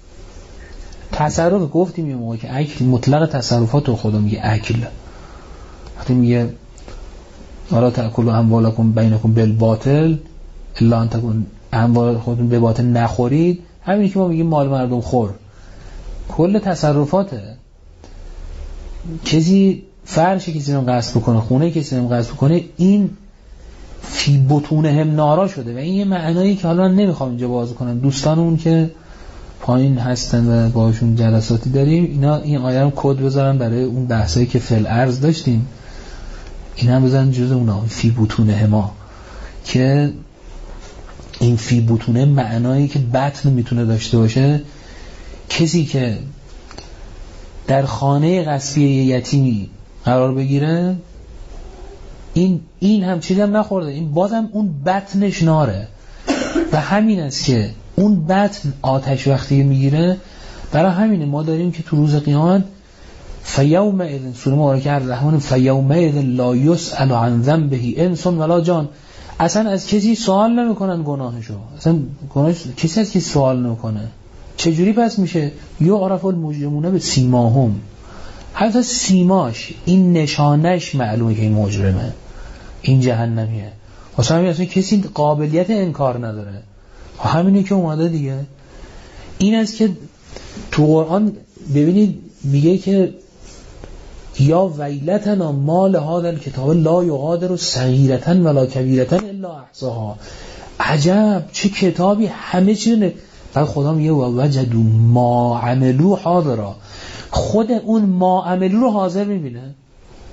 تصرف گفتیم یه موقع که اکل مطلق تصرفات رو خدا میگه اکل. وقتی میگه ولا تأکلوا اموالکم بینکم بالباطل الا ان تکون اموال خودتون به باطل نخورید، همین که ما میگیم مال مردم خور، کل تصرفاته. کسی فرش کسی رو قصد بکنه، خونه کسی رو قصد بکنه، این فی بطونهم نارا شده. و این یه معنایی که حالا نمیخوام اینجا باز کنم. دوستانمون که پایین هستن و باشون جلساتی داریم اینا این آیه رو کد بذارن برای اون بحثایی که فل ارز داشتیم، این هم بذارن جز اونا فی بطونهما، که این فی بطونه معنایی که بطن میتونه داشته باشه. کسی که در خانه غصبی یتیمی قرار بگیره این هم چیزی هم نخورده، این بازم اون بطنش ناره. و همین است که اون بطن آتش وقتی میگیره، برای همینه ما داریم که تو روز قیامت فیومئذ سوره مبارکه الرحمن فیومئذ لا یسأل عن ذنبه انس ولا جان. اصلا از کسی سوال نمیکنن گناهشو، اصلا گناهش کسی از کسی سوال نمیکنه. چجوری پس میشه؟ یعرف المجرمون بسیماهم، حتی سیماش این نشانش معلومه که این مجرمه، این جهنمیه. واسه همین اصلا کسی قابلیت انکار نداره. همینه که اومده دیگه. این است که تو قرآن ببینید میگه که یا ویلتنا مال هذا الکتاب لا یغادر صغیرة ولا کبیرة الا احصاها. عجب چه کتابی، همه چیز. بعد خدا میگه وجدوا ما عملوا حاضرا، خود اون ما عملوا رو حاضر میبینه.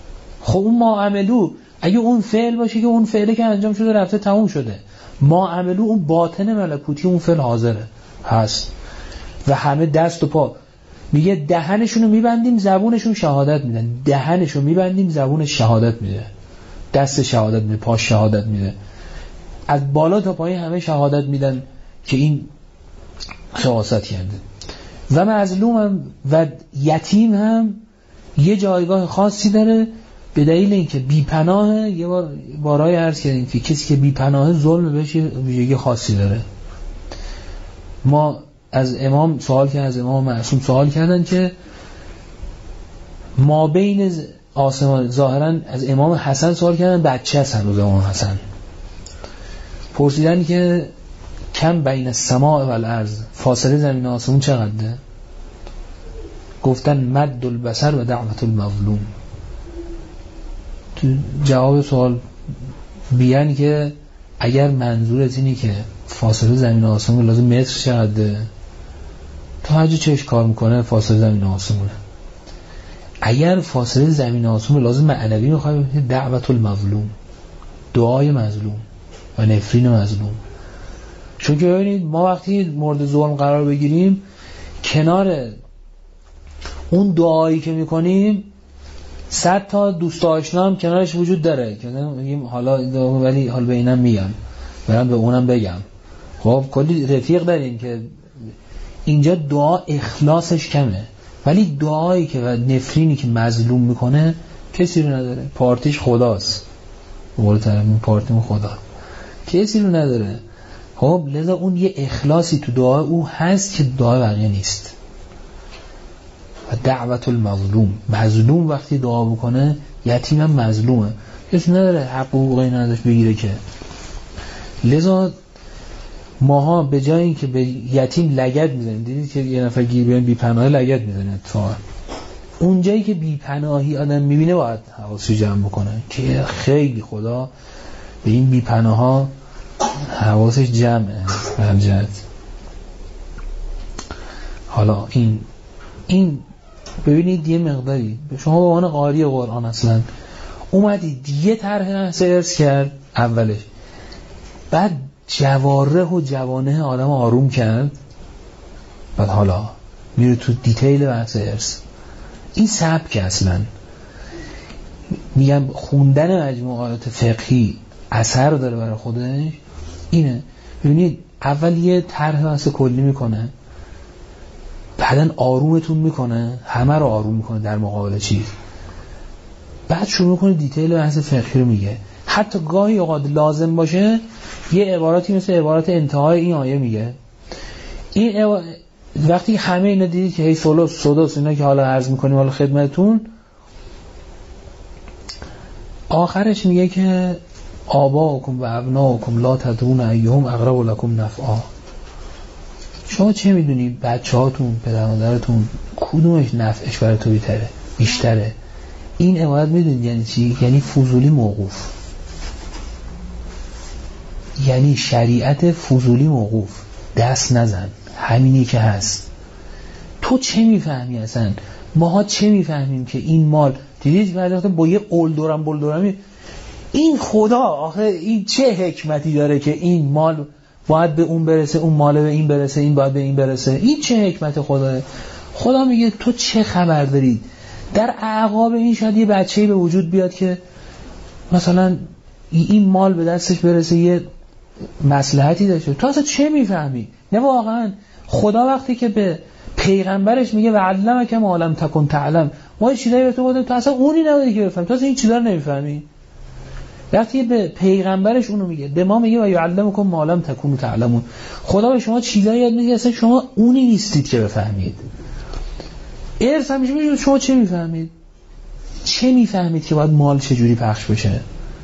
خب اون ما عملو اگه اون فعل باشه که اون فعلی که انجام شده رفته تموم شده، ما عملو اون باطن ملکوتی اون فعل حاضره هست و همه دست و پا. میگه دهنشونو میبندیم زبونشون شهادت میدن، دهنشو میبندیم زبونش شهادت میده، دست شهادت میده، پا شهادت میده، از بالا تا پایین همه شهادت میدن که این خواست کرده. و مظلوم هم و یتیم هم یه جایگاه خاصی داره به دلیل اینکه بی‌پناهه. یه بارای عرض کردیم که کسی که بی‌پناهه ظلم بهش ویژگی خاصی داره. ما از امام سوال کردن، از امام معصوم سوال کردن که ما بین آسمان، ظاهرا از امام حسن سوال کردن، بچه هست هنوز امام حسن، پرسیدن که کم بین السماء و الارض، فاصله زمین و آسمون چقدره؟ گفتن مد البصر و دعوت المظلوم. تو جواب سوال بیان که اگر منظورت اینی که فاصله زمین و آسمون لازم متر چقدره، تا هر جا چش کار میکنه فاصله زمین و آسمونه. اگر فاصله زمین و آسمون لازم معنوی میخوای، دعوت المظلوم، دعای مظلوم و نفرین مظلوم. چون که ببینید ما وقتی مورد ظلم قرار بگیریم، کنار اون دعایی که میکنیم 100 تا دوست آشنا هم کنارش وجود داره که میگیم حالا ولی حال به اینم میگم، برام به اونم بگم. خب کلی رفیق داریم که اینجا دعا اخلاصش کمه، ولی دعایی که و نفرینی که مظلوم میکنه کسی رو نداره. پارتیش خداست، بقول طرف پارتیم خدا، کسی رو نداره. خب لذا اون یه اخلاصی تو دعا او هست که دعا بقیه نیست. و دعوت المظلوم، مظلوم وقتی دعا بکنه، یتیم هم مظلومه، کسی نداره حقوقی نداشت بگیره که. لذا ماها به جای این که به یتیم لگد میزنیم، دیدید که یه نفر گیر بیان بی‌پناه لگد میزنه اتفاقا. اون جایی که بی‌پناهی آدم میبینه باید حواسش جمع بکنه که خیلی خدا به این بی‌پناها حواسش جمعه برجت. حالا این ببینید یه مقداری شما به عنوان قاری قرآن اصلا اومدید یه طرح ارث کرد اولش، بعد جواره و جوانه آدم آروم کرد، بعد حالا میره تو دیتیل بحث ارث. این سبک اصلا میگم خوندن مجموعات فقهی اثر داره برای خودش. اینه ببینید اول یه طرح بحث کلی میکنه، بعدن آرومتون میکنه، همه رو آروم میکنه در مقابل چیز، بعد شروع میکنه دیتیل بحث فقهی رو میگه. حتی گاهی اوقات لازم باشه یه عباراتی مثل عبارات انتهای این آیه میگه. این وقتی همه اینا دیدید که هی ثلث سدس اینا که حالا عرض میکنیم حالا خدمتون، آخرش میگه که آباؤکم و ابناؤکم لا تدرون ایهم اقرب لکم نفعا. شما چه میدونی بچه‌هاتون، پدر مادرتون کدومش نفعش برای تو بیشتره؟ این عبارت میدونید یعنی چی؟ یعنی فضولی موقوف، یعنی شریعت فضولی موقوف، دست نزن، همینی که هست. تو چه میفهمی اصلا؟ ماها چه میفهمیم که این مال، دیدید بعد با یه بلدورمی این خدا آخه این چه حکمتی داره که این مال باید به اون برسه، اون مال به این برسه، این باید به این برسه، این چه حکمت خداه؟ خدا میگه تو چه خبر داری؟ در اعقاب این شاید یه بچه‌ای به وجود بیاد که مثلا این مال به دستش برسه، یه مصلحتی داشته، تو اصلا چه میفهمی؟ نه واقعا خدا وقتی که به پیغمبرش میگه و علمک ما لم تکن تعلم، ما چیزایی به تو گفتیم تو اصلا اونی نبودی که بفهمی، تو اصلا این چیزا رو نمیفهمی. وقتی به پیغمبرش اونو میگه، به ما میگه و یعلمکم ما لم تکونوا تعلمون، خدا به شما چیزایی یاد میده اصلا شما اونی نیستید که بفهمید. ارث همیشه میگه شما چه میفهمید؟ چه میفهمید که باید مال چجوری پخش بشه؟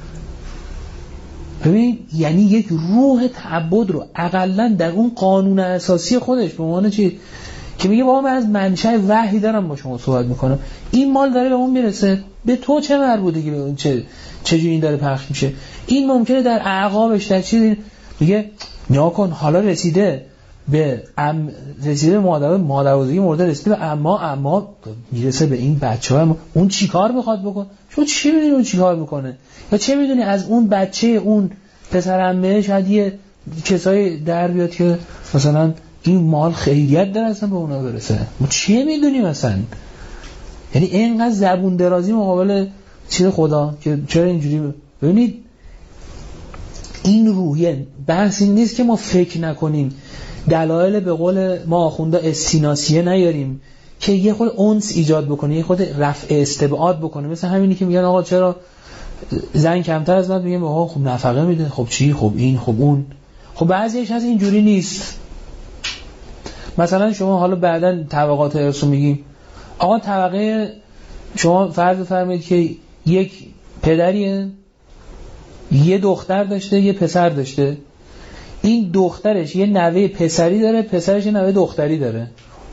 ببین یعنی یک روح تعبد رو حداقل در اون قانون اساسی خودش به عنوان چی که میگه بابا من از منشأ وحی دارم با شما صحبت میکنم، این مال داره به اون میرسه، به تو چه مربوطه که به اون چجوری این داره پخش میشه؟ این ممکنه در اعقابش در چیزی میگه نیا کن حالا رسیده، به رسیده مادربزرگی مرده، رسیده به اما میرسه به این بچه‌ها. اون چیکار میخواد بکنه؟ شما چی میدونی اون چیکار میکنه؟ یا چه میدونی از اون بچه اون پسر عمه شاید یه کسایی در بیاد که مثلا این مال خیریت داره اصلا به اونا برسه؟ ما چی میدونیم مثلا؟ یعنی اینقدر زبون درازی مقابل چیز خدا که چرا اینجوری ببینید این روحیه. بحث این نیست که ما فکر نکنیم، دلایل به قول ما آخوندا استیناسیه نیاریم که یه خود اونس ایجاد بکنه، یه خود رفع استبعاد بکنه. مثل همینی که میگن آقا چرا زن کمتر از مرد؟ میگن آقا خب نفقه میده، خب چی، خب این، خب اون. خب بعضیش از اینجوری نیست. مثلا شما حالا بعداً طبقات ارثو میگیم، آقا طبقه شما فرض فرمایید که یک پدریه یه دختر داشته یه پسر داشته، این دخترش یه نوه پسری داره، پسرش یه نوه دختری داره.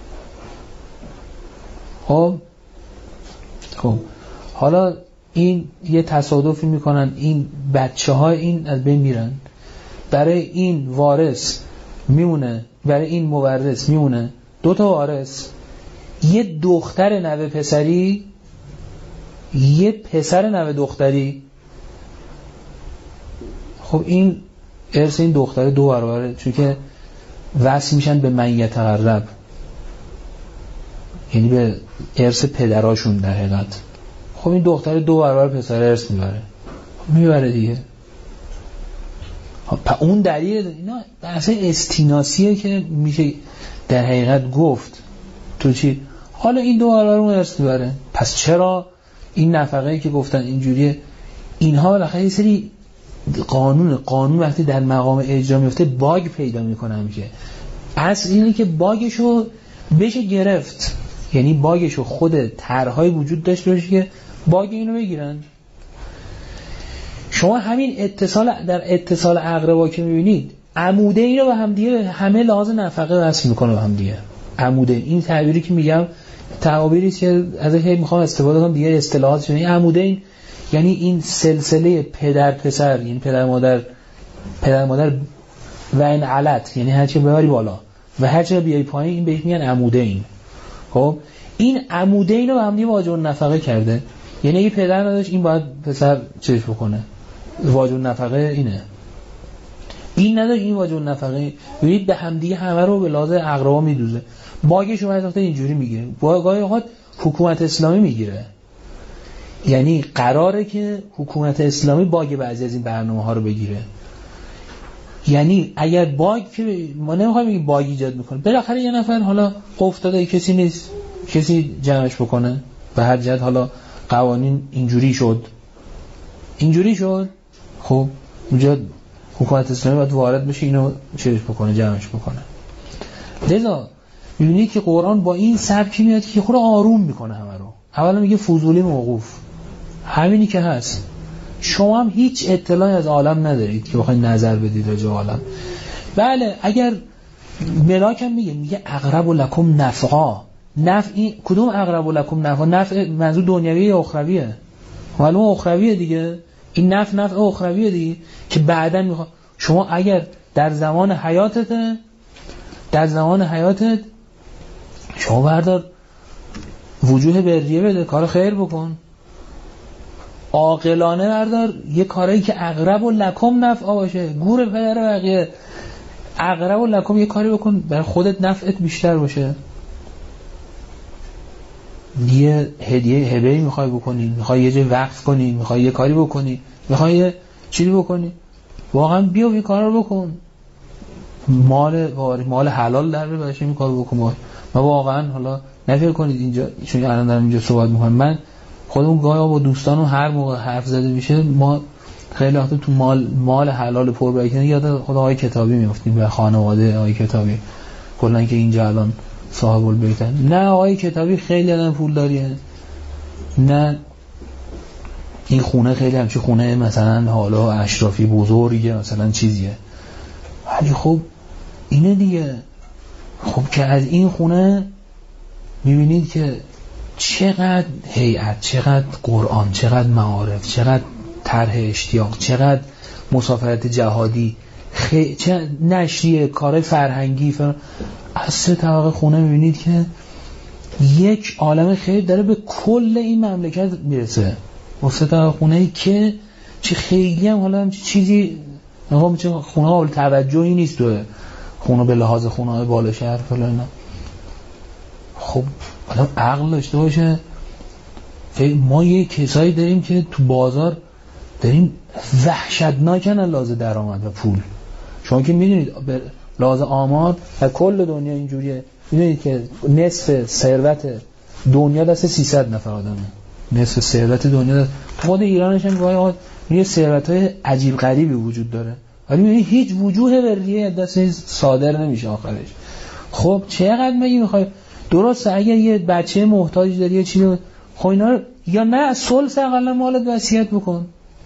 خب حالا این یه تصادفی میکنن، این بچه ها این از بین میرن، برای این وارث میمونه، برای این مورث میمونه 2 تا وارث، یه دختر نوه پسری یه پسر نوه دختری. خب این ارث این دختر 2 برابره، چون که وصل میشن به من یتقرب، یعنی به ارث پدراشون در حقیقت. خب این دختر 2 برابر پسر ارث میبره دیگه. خب اون دلیل اینا اصلا استیناسیه که میشه در حقیقت گفت تو چی. حالا این 2 برابر اون ارث میبره، پس چرا این نفقه‌ای که گفتن اینجوریه؟ اینها بالاخره یه سری قانون وقتی در مقام اجرا میفته باگ پیدا میکنه همیشه. اصل اینه که باگشو بشه گرفت، یعنی باگشو خود طرح‌های وجود داشته باشه که باگ اینو بگیرن. شما همین در اتصال اقربا که میبینید عموده اینو به هم دیگه همه لحاظ نفقه وصل میکنه به هم دیگه. عموده این تعبیری که میگم تعابیری که ازش میخوام استفاده کنم دیگه اصطلاحات شده. این عموده این یعنی این سلسله پدر پسر، یعنی پدر مادر و این علت، یعنی هرچی ببری بالا و هرچی بیای پایین، این بهش میگن عموده این. خب این عموده اینو به هم دیگه واجب نفقه کرده. یعنی اگه پدر نداشت این باید پسر چش بکنه، واجب نفقه اینه. این نداشت این واجب نفقه. ببینید به هم دیگه همه رو به لحاظ اقربا میدوزه. باگش اومد وقتی اینجوری میگیره، گاهی اوقات حکومت اسلامی میگیره. یعنی قراره که حکومت اسلامی باگ بعضی از این برنامه‌ها رو بگیره. یعنی اگر باگ که ما نمیخوایم بگیم باگ ایجاد میکنه، بالاخره یه نفر حالا افتاده کسی نیست کسی جمعش بکنه، به هر جهت حالا قوانین اینجوری شد. خب اونجا حکومت اسلامی باید وارد بشه اینو چیزش بکنه، جمعش بکنه. لذا می‌بینید که قرآن با این سبکی میاد که خود آروم میکنه همه رو. اولا میگه فضولی موقوف، همینی که هست. شما هم هیچ اطلاعی از عالم ندارید که بخواید نظر بدید راجع به عالم. بله اگر ملاک هم میگه اقرب لکم نفعا. این کدوم اقرب لکم نفعا؟ نفع منظور دنیوی یا اخرویه؟ معلومه اخرویه دیگه. این نفع اخرویه دیگه که بعداً میخواد شما اگر در زمان حیاتت شما بردار وجوه بریه بده، کار خیر بکن، عاقلانه بردار یه کاری که اقرب لکم نفعا باشه، گور پدر بقیه. اقرب لکم یه کاری بکن برای خودت نفعت بیشتر باشه. یه هبه‌ای میخوای بکنی، میخوای یه جای وقف کنی، میخوای یه کاری بکنی، میخوای یه چیزی بکنی، واقعا بیا این کار رو بکن. مال حلال در به برای این کار بکن. ما واقعا حالا نفکر کنید اینجا، چون الان دارم اینجا صحبت میکنم، من خودم گاهی با دوستانم هر موقع حرف زده میشه ما خیلی وقتا تو مال حلال پربرکت یاد خود آقای کتابی میافتیم و خانواده آقای کتابی کلا که اینجا الان صاحب البیتن. نه آقای کتابی خیلی آدم پولداریه، نه این خونه خیلی همچی خونه مثلا حالا اشرافی بزرگه مثلا چیزیه، ولی خب اینه دیگه. خب که از این خونه میبینید که چقدر هیئت، چقدر قرآن، چقدر معارف، چقدر طرح اشتیاق، چقدر مسافرت جهادی، چه نشریه، کار فرهنگی از 3 طبقه خونه میبینید که یک عالم خیر داره به کل این مملکت میرسه. و 3 طبقه خونه‌ای که چه خیلی هم حالا هم چیزی نگاه چه خونه قابل توجهی نیست تو خونه به لحاظ خونه بالا شهر فلان. خب آدم عقل داشته باشه. ما یه کسایی داریم که تو بازار داریم وحشتناکن لازم درآمد و پول. شما که میدونید به لازم آمار در کل دنیا اینجوریه، میدونید که نصف ثروت دنیا دست 300 نفر آدمه. نصف ثروت دنیا دست خود ایرانش هم گاهی یه ثروت‌های عجیب غریبی وجود داره، ولی می‌بینی هیچ وجوه بریه دست صادر نمیشه آخرش. خب چقدر می‌خوای درسته اگر یه بچه محتاج داری یه چیزی خب اینا رو یا نه ثلث اقلا مالت وصیت بکن.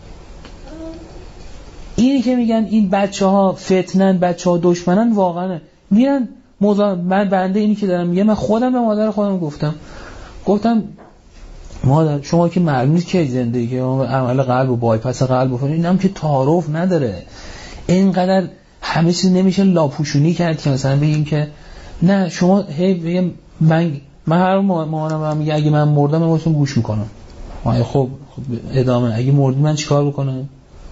اینی که میگن این بچه‌ها فتنن، بچه‌ها دشمنن، واقعا میرن من بنده اینی که دارم میگم، من خودم به مادر خودم گفتم مادر شما که معلوم نیست که زندگی که عمل قلب و بایپاس قلب و اینم که تعارف نداره، اینقدر همه چیز نمیشه لاپوشونی کرد که مثلا بگیم که نه شما هی بگم من هر مامانم میگه اگه من مردم من واسه گوش میکنم. خب ادامه اگه مردی من چیکار بکنم؟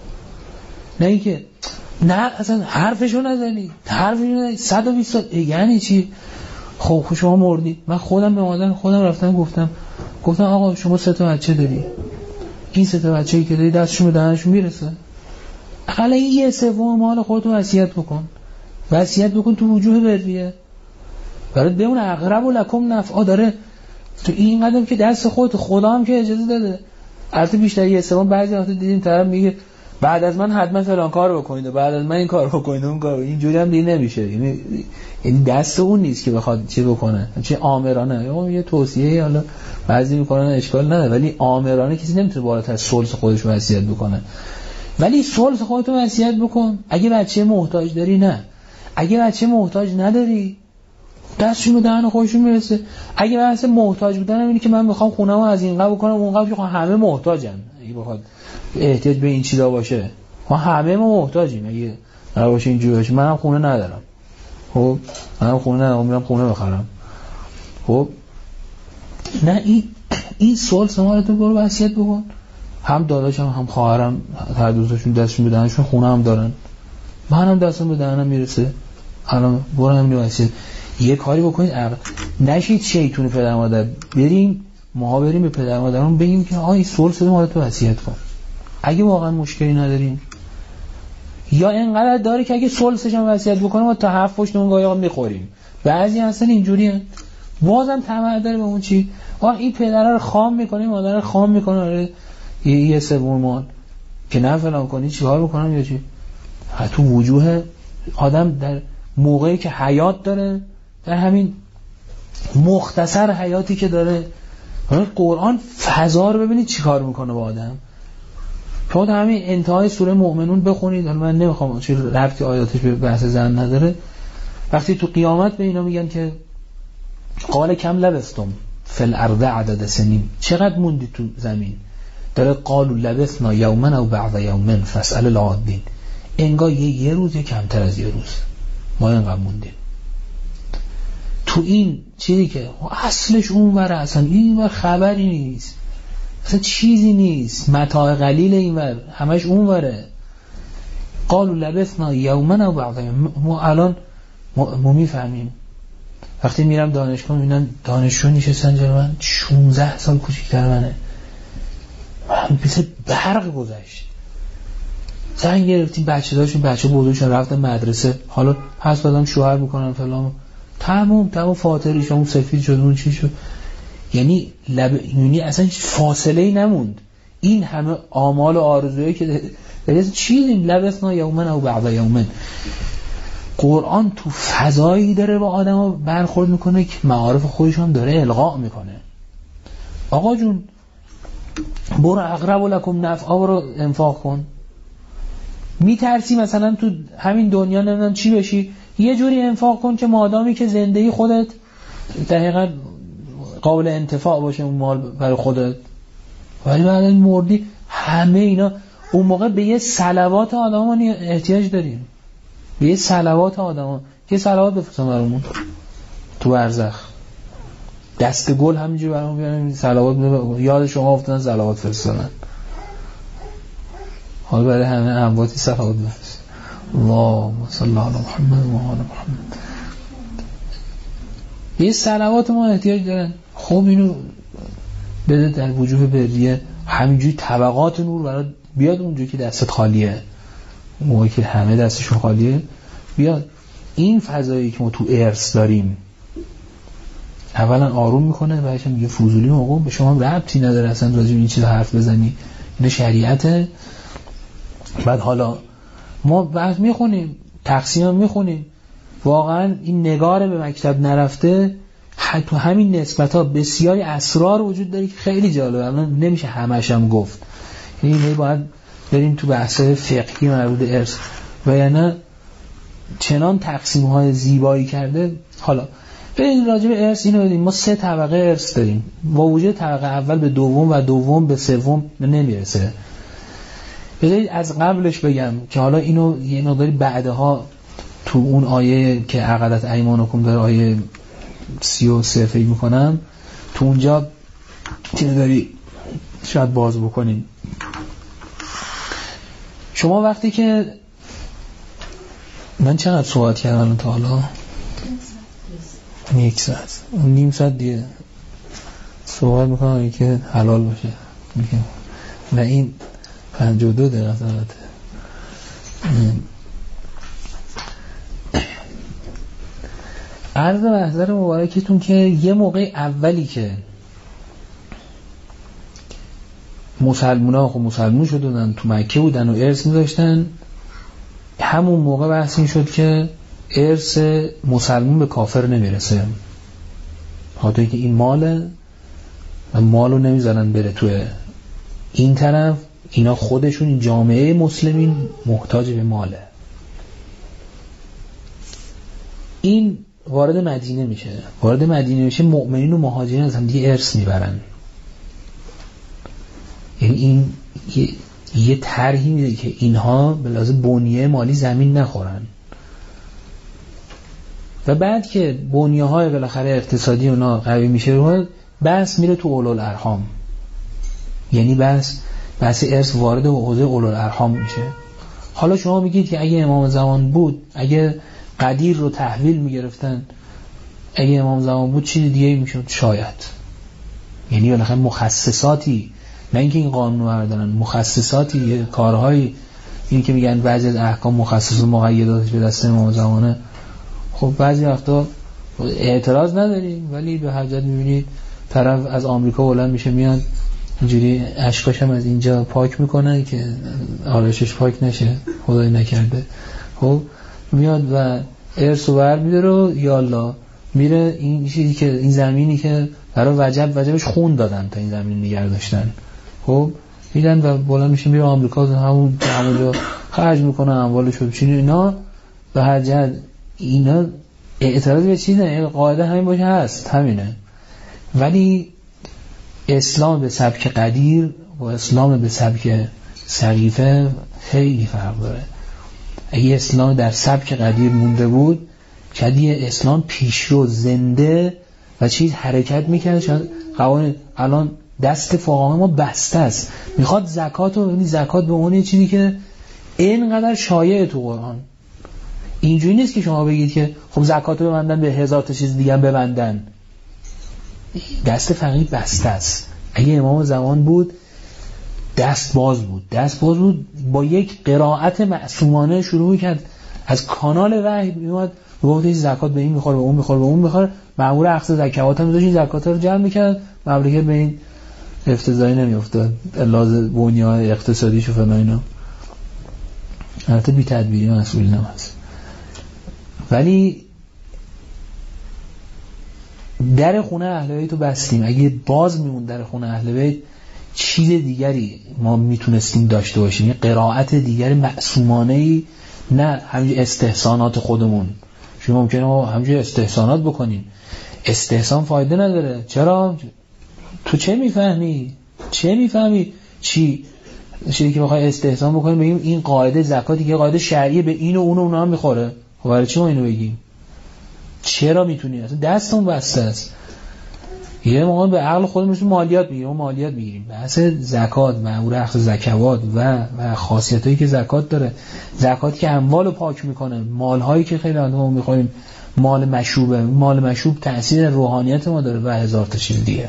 نه اینکه نه اصلا حرفشو نزنی 120 سال یعنی چی؟ خب شما مردی. من خودم به مادر خودم رفتم گفتم آقا شما 3 تا بچه داری، این 3 تا بچه‌ای که داری دستشون به دهنشون میرسه، حالا این 1/3 مال خودت وصیت بکن تو وجوه بریه برات بمونه اقرب لکم نفعا. داره تو این قدم که دست خدا هم که اجازه داده. البته بیشتر 1/3 بعضی وقتا دیدیم طرف میگه بعد از من حتما فلان کارو بکنید، بعد از من این کارو بکنید، اون کارو. اینجوری هم دیگه نمیشه. یعنی دست اون نیست که بخواد چه بکنه، چه آمرانه یا یه توصیه حالا بعضی میکنن اشکال نداره، ولی آمرانه کسی نمیتونه بالاتر از ثلث خودش وصیت بکنه. ولی ثلث خودت وصیت بکن. اگه بچه محتاج داری نه، اگه بچه محتاج نداری دستشون به دهن خودشون میرسه. اگه واسه محتاج بودن اینه که من میخوام خونه‌مو از این قبل بکنم اون قبل، همه محتاجن. اگه بخواد احتیاج به این چیزا باشه ما همه ما محتاجیم. اگه باشه اینجوری باشه منم خونه ندارم، خب منم خونه ندارم میرم خونه بخرم. خب نه این سوال شما رو تو برو وصیت بکن. هم داداشم هم خواهرم هر دوتاشون دستشون به دهنشون خونه هم دارن، منم دستم به دهنم میرسه. الان برو همین وصیت یه کاری بکنید نشید شیطون پدر مادر. بریم به پدر مادرمون بگیم که آقا این سوال ما تو وصیت کن اگه واقعا مشکلی ندارین. یا اینقدر داره که اگه سلسش هم وصیت بکنه ما تا 7 پشت اون گاهی میخوریم. بعضی هستن اینجوریه بازم طمع داره به اون چی این پدره رو خام میکنه مادر رو خام میکنه یه 1/3 مال که نه فلان کنی چیکار بکنم یا چی. تو وجوه آدم در موقعی که حیات داره، در همین مختصر حیاتی که داره، قرآن فضا رو ببینید چیکار میکنه با آدم. شما همین انتهای سوره مؤمنون بخونید، من نمیخوام چه ربطی آیاتش به بحث زن نداره. وقتی تو قیامت به اینا میگن که قال کم لبستم فی الارض عدد سنین، چقدر موندی تو زمین؟ داره قالوا لبثنا یوما او بعض یوم فاسأل العادین. انگار یه روز کمتر از یه روز ما اینقدر موندیم. تو این چیزی که اصلش اونوره، اصلا اینور خبری نیست، اصلا چیزی نیست، متاع قلیل اینور، همش اونوره. قالوا لبثنا یوما او بعض یوم. ما الان ما میفهمیم. وقتی میرم دانشگاه میبینم دانشجو نشستن جلوی من 16 سال کوچیک‌تر منه، من مثل برق گذشت. زنگ گرفتیم بچه بزرگشون رفتن مدرسه، حالا پس دادم شوهر میکنن فلان، تمام فاتحه‌اش اون سفید شد اون چی شد. یعنی اصلا فاصله ای نموند. این همه آمال و آرزویی که داریم چیزی لبثنا یوما او بعض یوم. قرآن تو فضایی داره با آدم‌ها برخورد میکنه که معارف خودش هم داره القا میکنه. آقا جون برو اقرب لکم نفعا، برو انفاق کن. میترسی مثلا تو همین دنیا نمیدونم چی بشی، یه جوری انفاق کن که مادامی که زندگی خودت دقیقاً قابل انتفاع باشه اون مال برای خودت، ولی بعد از مردی همه اینا. اون موقع به یه صلوات آدمان احتیاج داریم. به یه صلوات آدما، یه صلوات بفرستن برامون تو برزخ، دست گل همینجوری برامون بیارن صلوات، یاد شما افتادن صلوات فرستادن، حالا برای همه امواتی صلوات بفرست. اللهم صل علی محمد و آل محمد. یه صلوات ما احتیاج دارن. خب اینو بده در وجوه بریه، همینجوری طبقات نور برات بیاد اونجوری که دستت خالیه، موقعی که همه دستشون خالیه بیاد. این فضایی که ما تو ارث داریم اولا آروم میکنه، بعدش میگه فضولی موقع به شما ربطی نداره اصلا راجع به این چیزا حرف بزنی، این شریعته. بعد حالا ما بعد میخونیم تقسیم میخونیم، واقعا این نگار به مکتب نرفته تو همین نسبت ها بسیاری اسرار وجود داره که خیلی جالبه، الان نمیشه همش هم گفت، یعنی باید بریم تو بحث فقهی مربوط به ارث و یعنی چنان تقسیم های زیبایی کرده. حالا بریم راجع به ارث اینو بدیم، ما 3 طبقه ارث داریم، با وجود طبقه اول به دوم و دوم به سوم نمیرسه. بذارید از قبلش بگم که حالا اینو یه مقداری بعدها تو اون آیه که عقدت ایمانکم داره، آیه 33 فکر میکنم، تو اونجا چیز داری شاید باز بکنیم. شما وقتی که من چقدر صحبت کردم الان تا حالا؟ 1 ساعت، اون نیم ساعت دیگه صحبت میکنم که حلال باشه میگم و این 52 دقیقه البته. عرض محضر مبارکتون که یه موقع اولی که مسلمون شدن تو مکه بودن و ارث می‌داشتن، همون موقع بحث این شد که ارث مسلمون به کافر نمیرسه، خاطر که این ماله و مالو نمیذارن بره توی این طرف، اینا خودشون این جامعه مسلمین محتاج به ماله. این وارد مدینه میشه، مؤمنین و مهاجرین از هم دیگه ارث میبرن. یعنی این یه طرحی میده که اینها به لحاظ بنیه مالی زمین نخورن و بعد که بنیه های بالاخره اقتصادی اونا قوی میشه رو بس میره تو اولوالارحام، یعنی بس ارث وارد حوزه اولوالارحام میشه. حالا شما میگید که اگه امام زمان بود، اگه قدیر رو تحویل میگرفتن، اگه امام زمان بود چیز دیگه میشد شاید، یعنی بالاخره مخصصاتی، نه اینکه این قانون رو بردارن، مخصصاتی کارهایی، این که میگن بعضی از احکام مخصص و مقیداتش به دست امام زمانه. خب بعضی وقتا اعتراض نداریم، ولی به حجت میبینید طرف از آمریکا بلند میشه میاد اینجوری اشکاش هم از اینجا پاک میکنه که آرایشش پاک نشه، خدای نکرده. خب میاد و ارث رو برمی‌داره و یالا میره این چیزی که این زمینی که برای وجبش خون دادن تا این زمین نگه داشتن، خب میدن و بلند میشه میره آمریکا، همونجا خرج میکنه اموالش رو چین اینا. به هر جهت اینا اعتراض به چیز نه، قاعده همین باشه هست همینه. ولی اسلام به سبک قدیر و اسلام به سبک سقیفه خیلی فرق داره. اگه اسلام در سبک قدیر مونده بود، شاید اسلام پیشرو زنده و چیز حرکت میکنه. شاید قوانین الان دست فقها ما بسته است، میخواد زکات رو، یعنی زکات به اون چیزی که اینقدر شایعه تو قرآن. اینجوری نیست که شما بگید که خب زکات رو ببندن به 1000 تا چیز دیگه هم ببندن. دست فقیه بسته است. اگه امام زمان بود دست باز بود با یک قرائت معصومانه شروع می‌کرد، از کانال وحی میومد گفت زکات به این میخوره، به اون میخوره، به اون میخوره، مأمور اخذ زکات هم میذاشت، زکات رو جمع میکرد، مملکت به این افتضاحی نمیافتاد لازم بنیاد اقتصادیش و فلان اینا. البته بی تدبیری مسئول نماست. ولی در خونه اهل بیت رو بستیم، اگه باز میمون در خونه اهل بیت چیز دیگری ما میتونستیم داشته باشیم، یه قرائت دیگری معصومانه‌ای، نه همینجور استحسانات خودمون. شما ممکنه ما همینجور استحسانات بکنیم، استحسان فایده نداره. چرا؟ تو چه میفهمی؟ چی؟ چیزی که بخوای استحسان بکنیم بگیم این قاعده زکاتی که قاعده شرعیه به این و اون و اون هم میخوره، خب برای چی ما اینو بگیم؟ چرا میتونی؟ اصلا دستمون بسته است. یه موقع به عقل خودمون مالیات میگیریم، مالیات میگیریم. بحث زکات و اخذ زکوات و خاصیتایی که زکات داره، زکات که اموالو پاک میکنه، مالهایی که خیلی ما میخوایم مال مشروبه، مال مشروب تأثیر روحانیت ما داره و هزار تا چیز دیگه.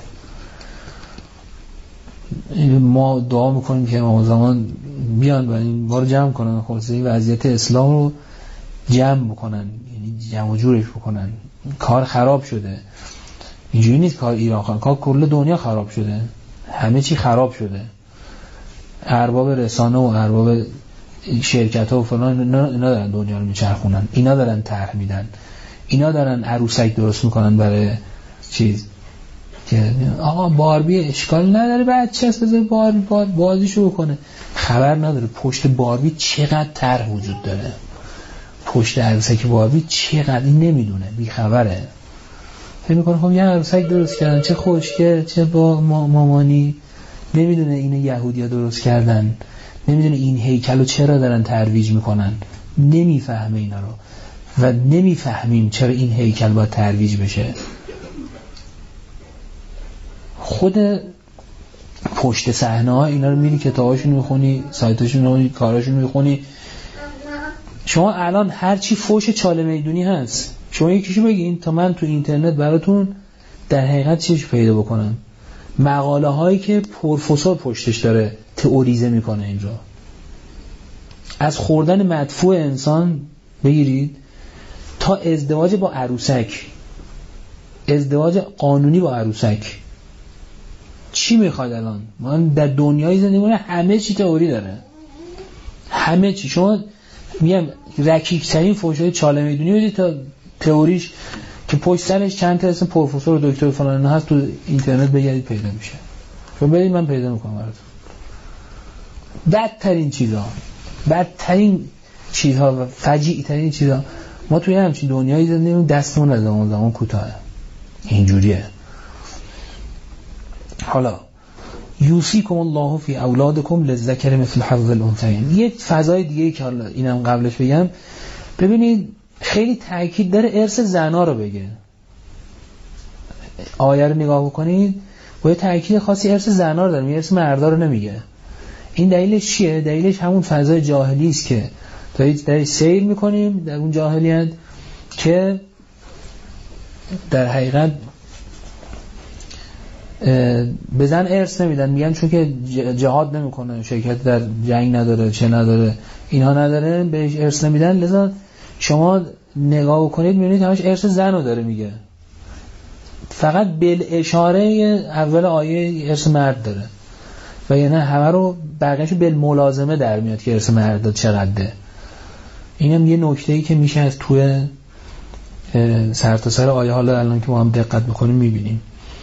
ما دعا میکنیم که امام زمان بیان و این بار جمع کنن، خلاصه وضعیت اسلام رو جمع بکنن، یعنی جمع و جورش بکنن. کار خراب شده، اینجوری نیست کار ایران خراب، کار کل دنیا خراب شده، همه چی خراب شده. ارباب رسانه و ارباب شرکت ها و فلان اینا دارن دنیا رو میچرخونن، اینا دارن طرح میدن، اینا دارن عروسک درست میکنن برای چیز که آقا باربی اشکال نداره بچه هست بذار باربی بازیشو بکنه. خبر نداره پشت باربی چقدر طرح وجود داره، پشت عروسک باربی چقدر این نمیدونه، بیخبره. فکر میکنه خب یه عروسک درست کردن چه خوشگل چه با مامانی، نمیدونه اینو یهودیا درست کردن، نمیدونه این هیکلو چرا دارن ترویج میکنن، نمیفهمه اینا رو و نمیفهمیم چرا این هیکل باید ترویج بشه. خود پشت صحنه ها اینا رو میری کتاباشون میخونی، سایتاشون رو کاراشون میخونی. شما الان هر چی فوش چاله میدونی هست شما یکیشو بگین تا من تو اینترنت براتون در حقیقت چیش پیدا بکنم. مقاله هایی که پروفسور پشتش داره تئوریزه میکنه اینجا، از خوردن مدفوع انسان بگیرید تا ازدواج با عروسک، ازدواج قانونی با عروسک. چی میخواد الان؟ من در دنیای زندگی میکنم همه چی تئوری داره، همه چی. شما میگم رکیک ترین فوشای چاله میدونی بدید تا تئوریش که پشت سرش چند تا اسم پروفسور و دکتر فلان هست تو اینترنت بگردید پیدا میشه. شما برید من پیدا میکنم براتون. بدترین چیزها و فجیع ترین چیزها. ما توی همچین دنیایی زندگی میکنیم دستمون از زمان کوتاهه، اینجوریه. حالا یوصیکم الله فی اولادکم للذکر مثل حظ الانثیین. یه فضای دیگه که حالا اینم قبلش بگم، ببینید خیلی تاکید داره ارث زنا رو بگه. آیه رو نگاه بکنید با یه تاکید خاصی ارث زنا رو داره، ارث مردا رو نمیگه. این دلیلش چیه؟ دلیلش همون فضای جاهلی است که دارید سیر میکنیم در اون جاهلیت که در حقیقت به زن ارث نمیدن، میگن چون که جهاد نمیکنه، شرکت در جنگ نداره، چه نداره، اینها نداره، بهش ارث نمیدن. لذا شما نگاه کنید میبینید همش ارث زن رو داره میگه، فقط بالاشاره اول آیه ارث مرد داره و یعنی همه رو بقیه‌شو بالملازمه در میاد که ارث مرد چقدره. اینم یه نکته‌ای که میشه از توی سر تا سر آیه حالا الان که ما هم دقت بکنیم میبینیم.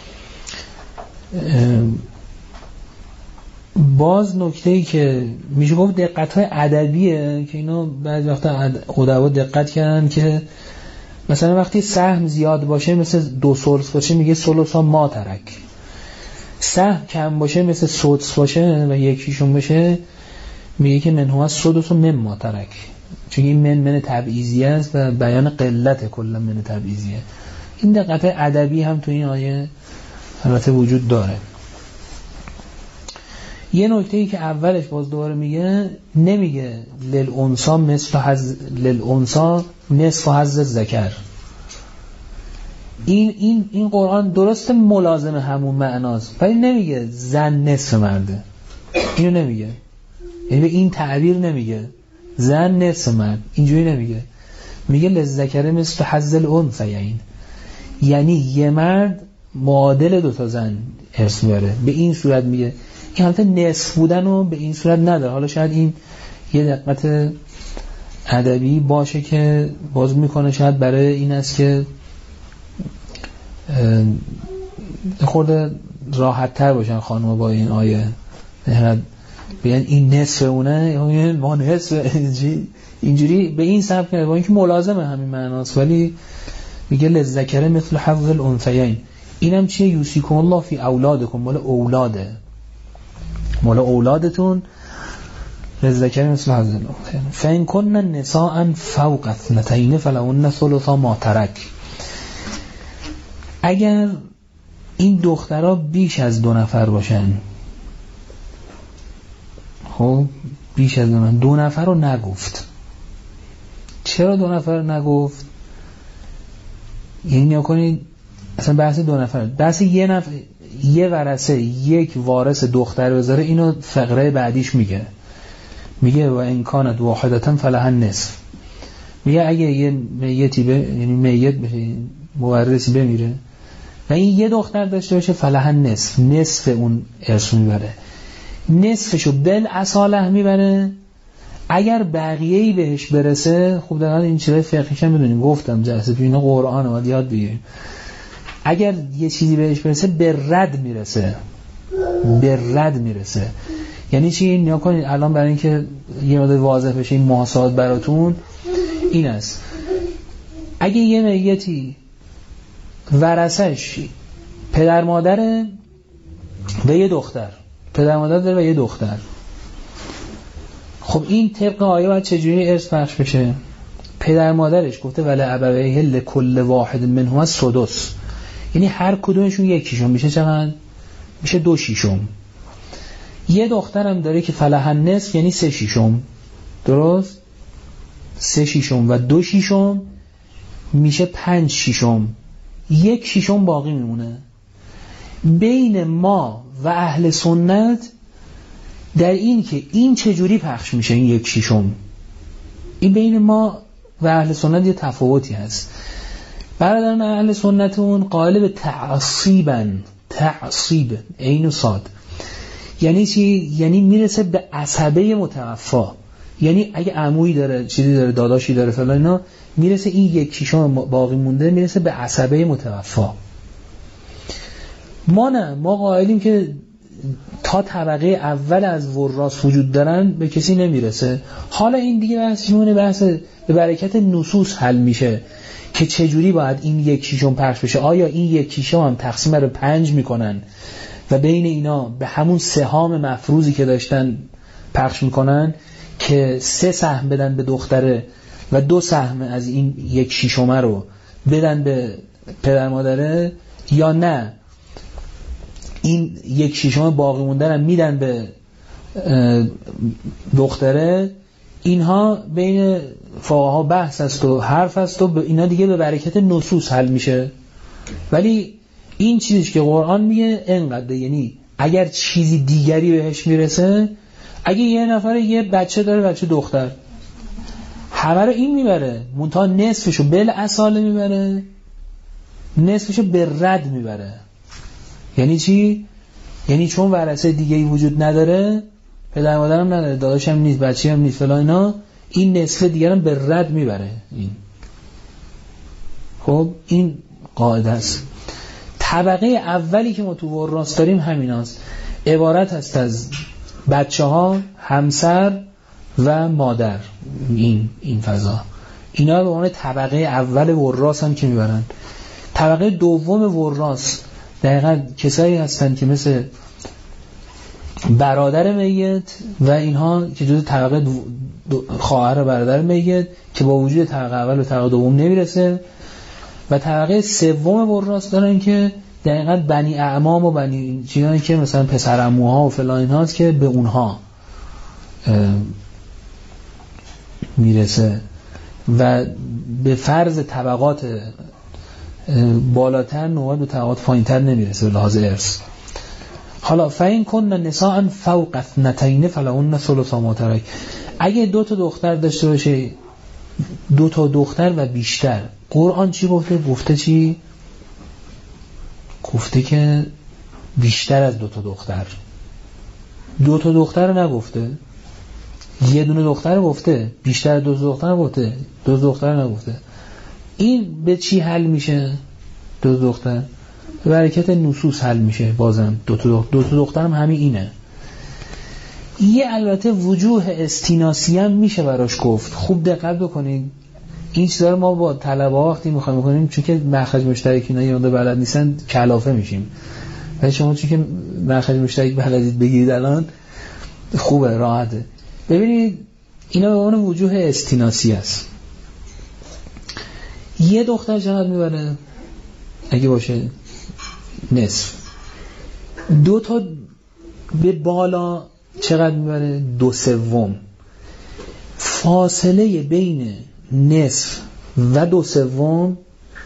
باز نکته‌ای که میشه گفت دقت‌های ادبیه که اینا بعضی وقتا ادبا دقت کردن که مثلا وقتی سهم زیاد باشه مثل 2 ثلث باشه میگه ثلث ما ترک، سهم کم باشه مثل سدس باشه و یکیشون باشه میگه که منهو از سدس و مما ترک، چون این من تبعیضی است و بیان قلت کلا من تبعیضیه. این دقت ادبی هم تو این آیه البته وجود داره. یه نکته‌ای که اولش باز دوباره میگه، نمیگه للانثى نصف حظ الذکر. این قرآن درست ملازم همون معناست ولی نمیگه زن نصف مرده، اینو نمیگه، یعنی به این تعبیر نمیگه زن نصف مرد، اینجوری نمیگه، میگه للذکر مثل حظ الانثیین، یعنی یه مرد معادل 2 زن ارث میاره، به این صورت میگه. این حالت نصف بودن رو به این صورت نداره. حالا شاید این یه دقت ادبی باشه که باز میکنه شاید برای این است که خورده راحت تر باشن خانم با این آیه، بیان این نصف اونه ما نصف اینجوری به این سبب کنه، با اینکه ملازمه همین معناست ولی میگه للذکر مثل حظ الانثیین. اینم چیه؟ یوصیکم الله فی اولادکم، مال اولادتون للذکر مثل حظ الانثیین فإن كن نساء فوق اثنتین فلهن ثلث ما ترک. اگر این دخترها بیش از 2 نفر باشن، خب بیش از 2 نفر رو نگفت. چرا 2 نفر نگفت؟ یعنی نیا کنید اصلا بحث 2 نفر، بحث یه نفر، یه ورثه یک وارث دختر بذاره. اینو فقره بعدیش میگه و ان کانت واحدة فلها النصف. میگه اگه یه میتی یعنی میت بشه، مورثی بمیره و این یه دختر داشته باشه، فلها النصف، نصف اون ارث میبره، نصفشو بالاصالح میبره. اگر بقیه‌ای بهش برسه، خوب دقیقاً این چیزای فقهیش هم بدونیم، گفتم جلسه پیش اینا قرآن اومد یاد بگیریم. اگر یه چیزی بهش برسه به رد میرسه. یعنی چی؟ نیا کنید الان برای اینکه یه مقدار واضح بشه این محاسبات براتون این است. اگه یه میتی ورثش پدر مادره و یه دختر، پدر مادر داره و یه دختر، خب این طبق آیه باید چجوری ارث پخش بشه؟ پدر مادرش گفته ولی ابویه لکل واحد منهما السدس، یعنی هر کدومشون 1/6 میشه. چقدر میشه؟ 2/6. یه دخترم داره که فلها النصف، یعنی 3/6. درست؟ 3/6 و 2/6 میشه 5/6. 1/6 باقی میمونه. بین ما و اهل سنت در این که این چجوری پخش میشه این 1/6، این بین ما و اهل سنت یه تفاوتی هست. برادران اهل سنتون قائل به تعصیب عین و صاد. یعنی چی؟ یعنی میرسه به عصبه متوفا. یعنی اگه عمویی داره، چیزی داره، داداشی داره فلان اینا، میرسه این 1/6 باقی مونده میرسه به عصبه متوفا. ما نه، ما قائلیم که تا طبقه اول از وراث وجود دارن به کسی نمیرسه. حالا این دیگه بحثش میمونه، بحث به برکت نصوص حل میشه که چجوری باید این 1/6 پخش بشه. آیا این 1/6 هم تقسیم رو 5 میکنن و بین اینا به همون سهام مفروضی که داشتن پخش میکنن که 3 سهم بدن به دختره و 2 سهم از این 1/6 رو بدن به پدر مادره، یا نه این 1/6 باقی مونده رو میدن به دختره؟ اینها بین فقها بحث است و حرف است و اینا دیگه به برکت نصوص حل میشه. ولی این چیزی که قرآن میگه اینقدر، یعنی اگر چیزی دیگری بهش میرسه، اگه یه نفر یه بچه داره، بچه دختر، همه رو این میبره، منتها نصفشو بالاصاله میبره، نصفشو به رد میبره. یعنی چی؟ یعنی چون ورثه دیگه‌ای وجود نداره، پدر مادرم نداره، داداشم نیست، بچه‌ام نیست فلان اینا، این نصف دیگرم به رد میبره. این خب این قاعده است. طبقه اولی که ما تو وراث داریم همیناست، عبارت است از بچه‌ها، همسر و مادر. این فضا، اینا به عنوان طبقه اول وراث هم که میبرن. طبقه دوم وراث دقیقاً کسایی هستن که مثل برادر میت و اینها که جزء طبقه خواهر برادر میت که با وجود طبقه اول و طبقه دوم نمیرسه. و طبقه سوم وراث دارن که دقیقاً بنی اعمام و بنی چیزایی که مثلا پسر عموها و فلان ایناست که به اونها میرسه و به فرض طبقات بالاتر نوبت به طبقات پایینتر نمیرسه به لحاظ ارث. حالا فإن کن نساء فوق اثنتین فلهن ثلث ما ترک. اگه 2 تا دختر داشته باشه، 2 تا دختر و بیشتر، قرآن چی گفته؟ گفته چی؟ گفته که بیشتر از 2 تا دختر. 2 تا دختر رو نگفته، یه دونه دختر رو گفته، بیشتر از 2 تا دختر رو گفته، 2 تا دختر رو نگفته. این به چی حل میشه؟ 2 تا دختر به برکت نصوص حل میشه. بازم 2 تا دختر هم همین اینه. یه البته وجوه استیناسی هم میشه براش گفت. خوب دقت بکنید، این چیزا رو ما با طلبه وقتی میخوایم بکنیم، چون که مخرج مشترک اینا یه مقدار بلد نیستن کلافه میشیم. ولی شما چون که مخرج مشترک بلدید بگیرید الان خوبه، راحته. ببینید اینا به عنوان وجوه استیناسی است. یه دختر چقدر میبره اگه باشه؟ نصف. 2 تا به بالا چقدر میبره؟ 2/3. فاصله بین نصف و 2/3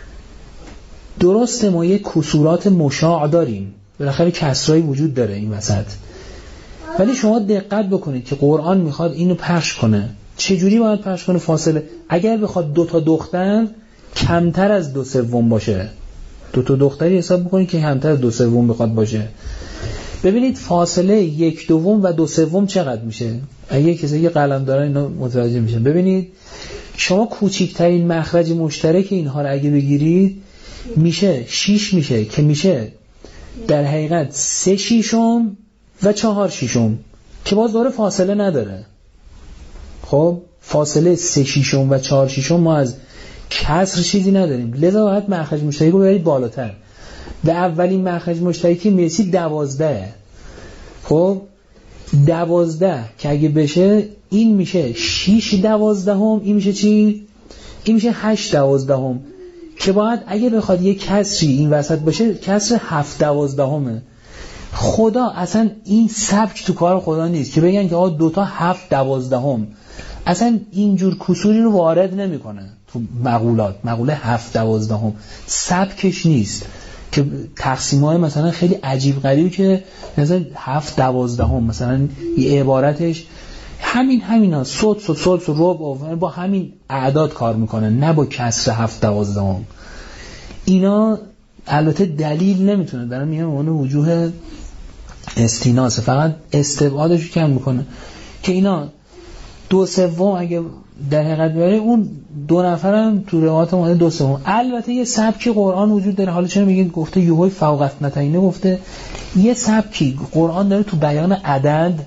درسته ما یک کسورات مشاع داریم، بالاخره کسرایی وجود داره این وسط، ولی شما دقت بکنید که قرآن میخواد اینو پخش کنه. چجوری باید پخش کنه؟ فاصله اگر بخواد 2 تا دختر کمتر از 2/3 باشه، 2 تا دختری حساب بکنید که کمتر از 2/3 بخواد باشه. ببینید فاصله 1/2 و 2/3 چقدر میشه؟ اگه کسی که قلم داره اینا متوجه میشن. ببینید شما کوچکترین مخرج مشترک اینها رو اگه بگیرید میشه 6 میشه که میشه در حقیقت 3/6 و 4/6 که باز داره فاصله نداره. خب فاصله 3/6 و 4/6 ما از کسر چیزی نداریم، لذا باید مخرج مشترک رو ببرید بالاتر. به اولین مخرج مشترکی میرسید 12. خب 12 که اگه بشه این میشه 6/12، این میشه چی؟ این میشه 8/12 که باید اگه بخواد یک کسری این وسط باشه کسر 7/12. خدا اصلا این سبک تو کار خدا نیست که بگن که 2 تا 7/12. اصلا اینجور کسوری رو وارد نمیکنه تو مقولات. مقوله 7/12 سبکش نیست که تقسیم‌های مثلا خیلی عجیب غریبی که مثلا 7/12 مثلا یه عبارتش همینا سدس و ربع با همین اعداد کار میکنه، نه با کسر 7/12. اینا البته دلیل نمیتونه، دارم میگم اون وجوه استیناس، فقط استبعادش رو کم میکنه که اینا 2/3 اگه در حقیقت ببره اون 2 نفرم تو روایات اومده 2/3. البته یه سبکی قرآن وجود داره. حالا چرا میگین گفته یوهای فوق اثنتین؟ گفته یه سبکی قرآن داره تو بیان عدد،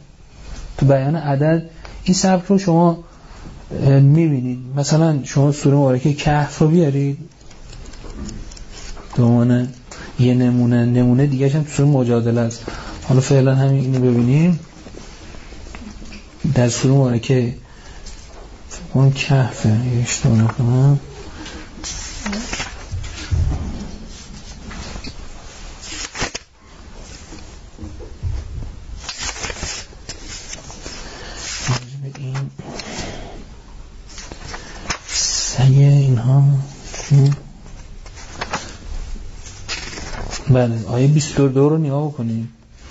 این سبک رو شما میبینید. مثلا شما سوره مبارکه کهف رو بیارید دومانه یه نمونه دیگه هم تو سوره مجادله است. حالا فعلا همین اینو ببینیم. در سوره مبارکه اون کهفه اشتباه نکنم این سگه اینها. بله آیه 22 رو نگاه بکنید.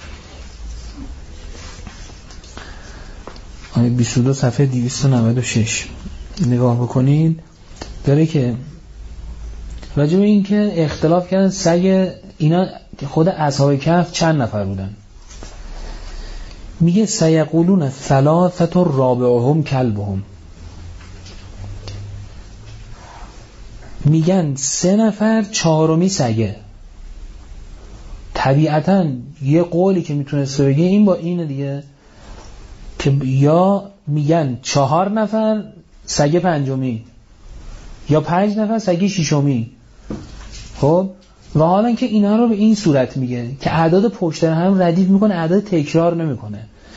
آیه 22 صفحه 296 نگاه بکنید. داره که راجع به این که اختلاف کردن سگ اینا خود اصحاب کهف چند نفر بودن. میگه سیقولون 3 رابعهم کلبهم، میگن 3 نفر 4می سگه. طبیعتاً یه قولی که میتونست بگه این با اینه دیگه، که یا میگن 4 نفر سگ 5می یا 5 نفر سگ 6می. خب و حالا که اینا رو به این صورت میگه که اعداد پشت هم ردیف میکنه، اعداد تکرار نمیکنه.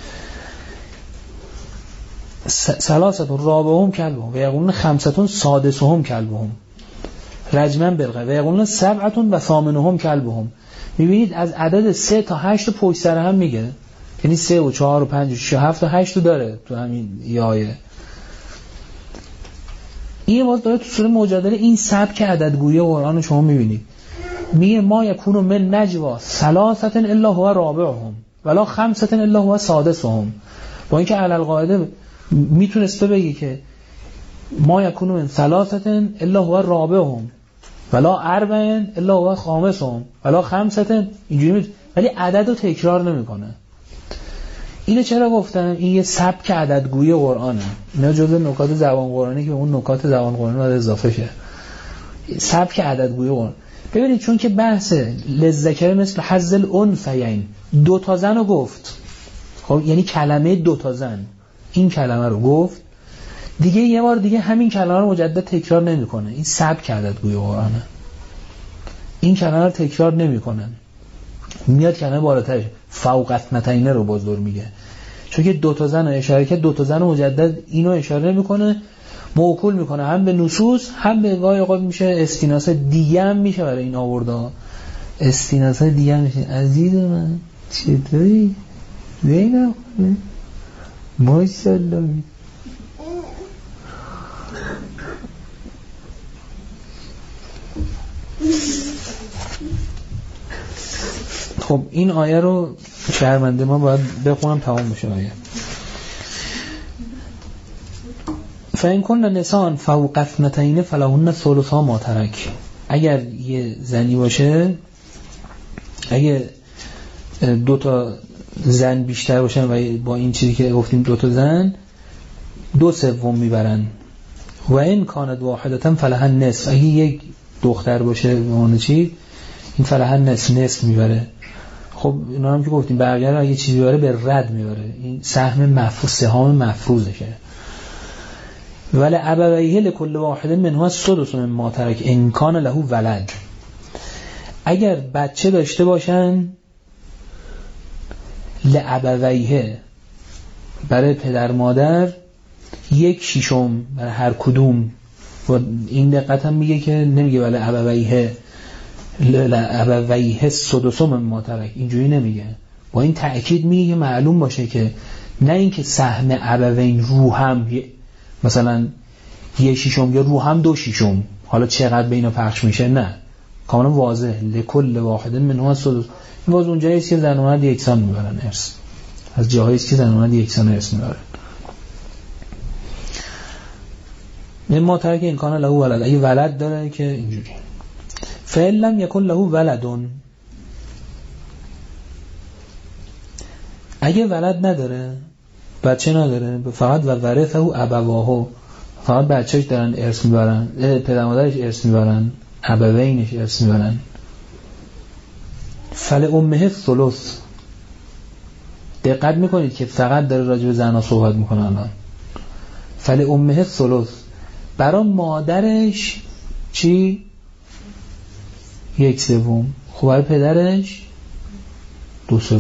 3 رابعهم کلبهم و یقولون 5 سادسهم کلبهم رجما بالغیب و یقولون 7 و 8 کلبهم. میبینید از عدد 3 تا 8 پشت سر هم میگه، یعنی 3 و 4 و 5 و 6 و 7 و 8 داره تو همین آیه. این باز داره تو سوره مجادله این سبک عددگویی قرآن شما میبینید. میگه ما یکونو من نجوا 3 الا هو رابعهم ولا 5 الا هو سادسهم. با اینکه علی القاعده میتونست بگه که ما یکونو من 3 الا هو رابعهم ولا 4 الا هو خامسهم ولا 5 اینجوری، ولی عدد رو تکرار نمیکنه. اینو چرا گفتم؟ این یه سبک عددگویی قرآنه. نه جزء نکات زبان قرآنی که اون نکات زبان قرآنی باید اضافه شه. سبک عددگویی قرآن. ببینید چون که بحث للذکر مثل حظ الانثیین 2 تا زن رو گفت، خب یعنی کلمه 2 تا زن این کلمه رو گفت دیگه، یه بار دیگه همین کلمه رو مجدد تکرار نمیکنه. این سبک عددگویی قرآنه. این کلمه رو تکرار نمیکنه، میاد کلمه بالاترش فوق اثنتین رو باز دور میگه. چون که دو تا زن رو اشاره کرد، دو تا زن مجدد اینو اشاره میکنه، موکول میکنه هم به نصوص هم به گاهی اوقات میشه استیناس دیگه هم میشه برای این آورده، استیناس دیگه هم میشه. عزیز من چطوری؟ زینب ماشاءالله. خب این آیه رو شرمنده ما باید بخونم تمام بشه آیه. فإن كن نساء فوق اثنتين فلهن ثلثا ما ترك. اگر یه زنی باشه، اگه دو تا زن بیشتر باشن و با این چیزی که گفتیم دو تا زن 2/3 میبرن. و این کانت واحدتا فلها النصف. اگه یک دختر باشه اون چی، این فلها النصف میبره. خب اینا هم که گفتیم بقیه رو اگه چیزی بره به رد میبره، این سهام مفروضشه. ولی ابویه لکل واحد منها السدس مما ترک ان کان له ولد. اگر بچه داشته باشن لابویه، برای پدر مادر 1/6 برای هر کدوم. و این دقت هم میگه که نمیگه ولی ابویه السدس مما ترک، اینجوری نمیگه. با این تأکید میگه که معلوم باشه که نه اینکه سهم ابوین رو هم مثلا 1/6 یا رو هم 2/6، حالا چقدر بینا پخش میشه، نه، کاملا واضح لکل واحد منها السدس. این باز اونجایی است که زن و مرد یکسان میبرن ارث، از جاهایی است که زن و مرد یکسان ارث میبرن. مما ترک این کان له ولد، اگه ولد داره که اینجوری. فإن لم یکن له ولد، اگه ولد نداره، بچه نداره، فقط و ورثه ابواه، فقط بچه‌اش دارن ارث میبرن، پدر مادرش ارث میبرن، ابوینش ارث میبرن. فلأمه الثلث. دقت میکنید که فقط داره راجع به زنها صحبت میکنه الان. فلأمه الثلث، برای مادرش چی؟ 1/3. خب برای پدرش 2/3.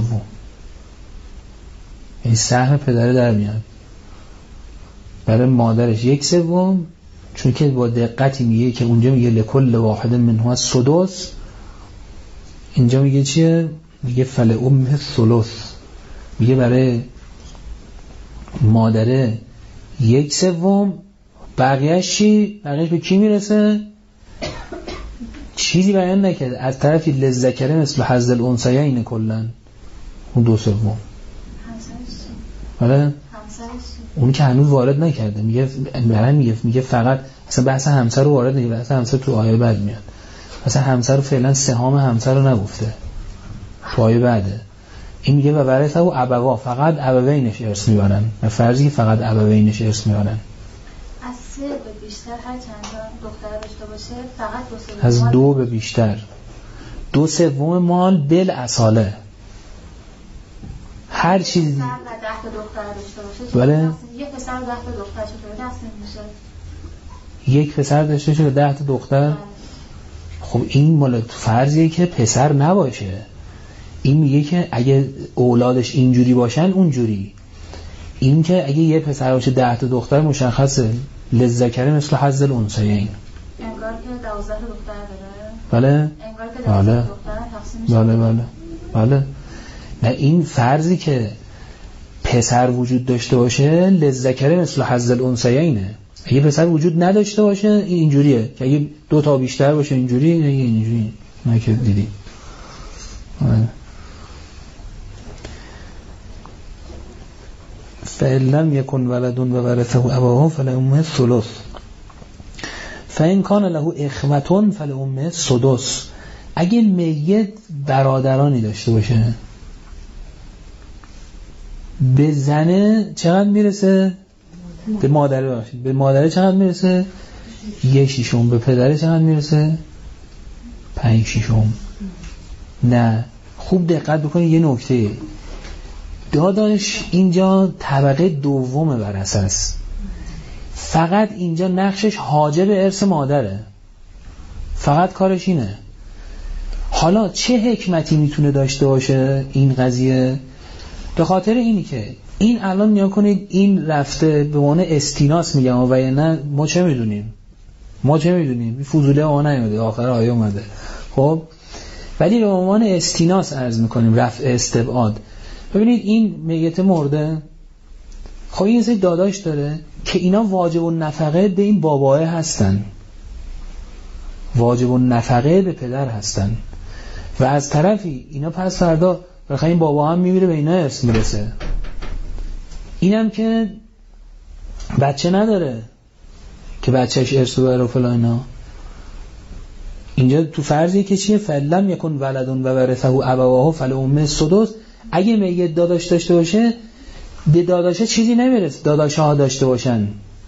این سهم پدره در میاد. برای مادرش 1/3، چون که با دقتی میگه که اونجا میگه لکل واحد منها السدس، اینجا میگه چیه؟ میگه فلأمه الثلث، میگه برای مادره 1/3، بقیهش چی؟ بقیهش به کی میرسه؟ چیزی بیان نکرد. از طرفی للذکر مثل حظ الانثیین کلا اون 2/3. آره اون که هنوز وارد نکرده، میگه فقط اصلا بحث همسر رو وارد نکرده، بحث همسر تو آیه بعد میاد. اصلا همسر رو فعلا سهام همسر رو نگفته، تو آیه بعده. این میگه و ورثه و ابوا، فقط ابوینش ارث میبرن. فرضی که فقط ابوینش ارث میبرن. از 3 به بیشتر هر چند تا دختر داشته باشه فقط 2/3. از 2 به بیشتر 2/3 مال بالاصاله. هر چیزی 10 تا دختر داشته باشه، بله، یک پسر و 10 تا دختر چطوری دست نمیشه؟ یک پسر داشته باشه و 10 تا دختر. خب این مال فرضیه که پسر نباشه. این میگه که اگه اولادش اینجوری باشن اونجوری. این که اگه یه پسر باشه 10 تا دختر مشخصه للذکر مثل حظ الانثیین. انگار که 12 تا دختر داره. بله. انگار که 12 تا دختر تقسیم میشه. بله. نه این فرضی که پسر وجود داشته باشه للذکر مثل حظ الانثیینه. اگه پسر وجود نداشته باشه اینجوریه که اگه 2 تا بیشتر باشه اینجوری، اینجوری. نه که دیدی. فإن لم يكن ولد وورثه أبواه فلأمه الثلث فإن كان له إخوة فلأمه السدس. اگه میت برادرانی داشته باشه به زنه چقدر میرسه؟ به مادره باشید. به مادره چقدر میرسه؟ 1/6. به پدره چقدر میرسه؟ 5/6. نه خوب دقت بکنید یه نکته داداش، اینجا طبقه دوم ورثه است. فقط اینجا نقشش حاجب ارث مادره، فقط کارش اینه. حالا چه حکمتی میتونه داشته باشه این قضیه؟ به خاطر اینی که این الان نیا کنید این رفته به عنوان استیناس میگم و نه ما چه میدونیم این فضوله ما نیومده آخر آیه اومده خب، ولی به عنوان استیناس عرض میکنیم رفع استبعاد. ببینید این میت مرده خب این سری داداش داره که اینا واجب النفقه به این باباه هستن، واجب النفقه به پدر هستن و از طرفی اینا پس فردا بخاطر این بابا هم میمیره به اینا ارث میرسه. اینم که بچه نداره که بچهش ارث ببره و فلان اینا. اینجا تو فرضیه که چیه فلم یکن ولدون و ورثه ابواه فلأمه السدس. اگه میت داداش داشته باشه به داداشه چیزی نمیرسه، داداشه ها داشته باشن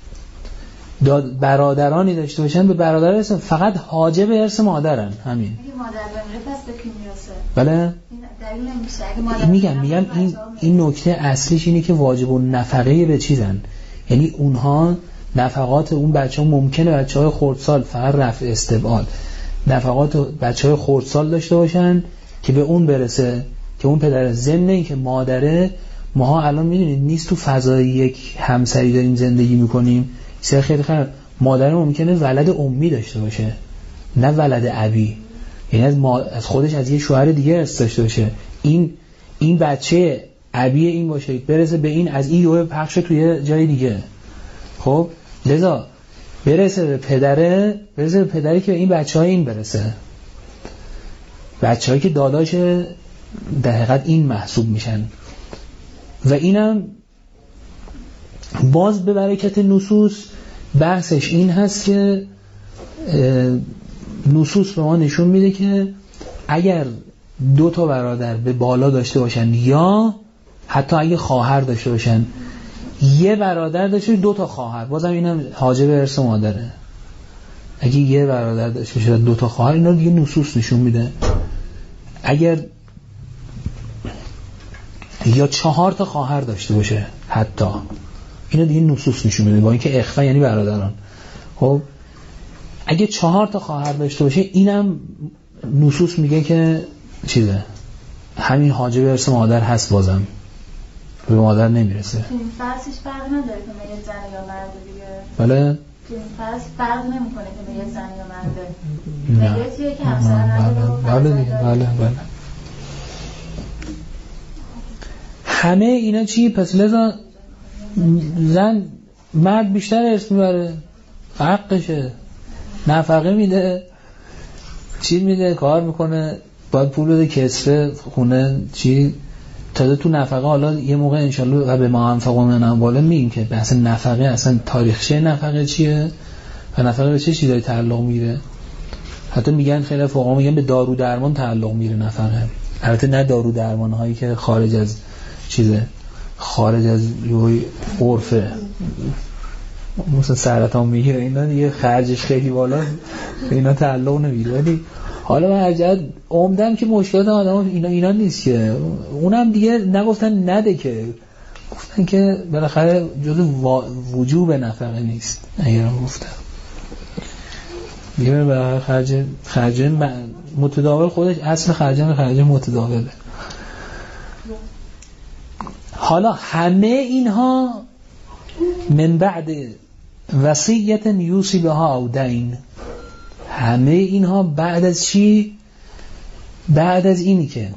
برادرانی داشته باشن به برادر ارث، فقط حاجب ارث مادرن. همین. اگه مادر بمیره پس به کی میرسه؟ بله میگم این نکته اصلیش اینه که واجب النفقه به چیزن، یعنی اونها نفقات اون بچه‌ها ممکنه بچه‌های خردسال فقط رفع استبعاد نفقات بچه‌های خردسال داشته باشن که به اون برسه که اون پدر ضمن این که مادره. ماها الان میدونید نیست تو فضای یک همسری داریم زندگی میکنیم، خیلی مادر ممکنه ولد امی داشته باشه نه ولد ابی، یعنی از خودش از یه شوهر دیگه ارث داشته باشه. این بچه ابی این باشه برسه به این از این یوه پخش توی جای دیگه. خب لذا برسه به پدری که این بچه‌های این برسه، بچه‌هایی که داداش در حقیقت این محسوب میشن. و اینم باز به برکت نصوص بحثش این هست که نصوص به ما نشون میده که اگر 2 تا برادر به بالا داشته باشن یا حتی اگه خواهر داشته باشن، یه برادر داشته 2 تا خواهر، بازم اینم حاجب ارث مادره. اگه یه برادر داشته باشه 2 تا خواهر، اینا دیگه نصوص نشون میده. اگر یا 4 تا خواهر داشته باشه حتی، اینا دیگه نصوص نشون میده، با اینکه اخوه یعنی برادران. خب اگه 4 تا خواهر داشته باشه اینم نصوص میگه که چیزه همین حاجب ارث مادر هست، بازم به مادر نمیرسه. این فرضش فرق نداره که میگه زن یا مرد دیگه. بله این فرض فرق نمیکنه که میگه زن یا مرده. میگه چیه که همسر نداره. بله دیگه بله. همه اینا چی؟ پس لذا زن مرد بیشتر ارث میبره، حقشه، نفقه میده، چی میده، کار میکنه، باید پول بده، کسفه، خونه، چی تازه تو نفقه. حالا یه موقع انشالله و به ما انفقوا من اموالهم میگیم که بحث نفقه اصلا تاریخچه نفقه چیه و نفقه به چه چیزایی تعلق میگیره. حتی میگن خیلی فقها میگن به دارو درمان تعلق میگیره نفقه. البته نه دارو درمان هایی که خارج از چیزه، خارج از عرفه، مثلا سرطان میگیره، اینا دیگه خرجش خیلی بالا، اینا تعلق نمیگیره. ولی حالا من عجب عمدن که مشکلات آدم اینا نیست که اونم دیگه نگفتن نده، که گفتن که بالاخره جزء وجوب نفقه نیست. اگرم گفتم دیگه بالاخره خرج متداول خودش اصل خرج متداوله. حالا همه اینها من بعد وصیت یوصی بها او دین، همه اینها بعد از چی؟ بعد از اینی که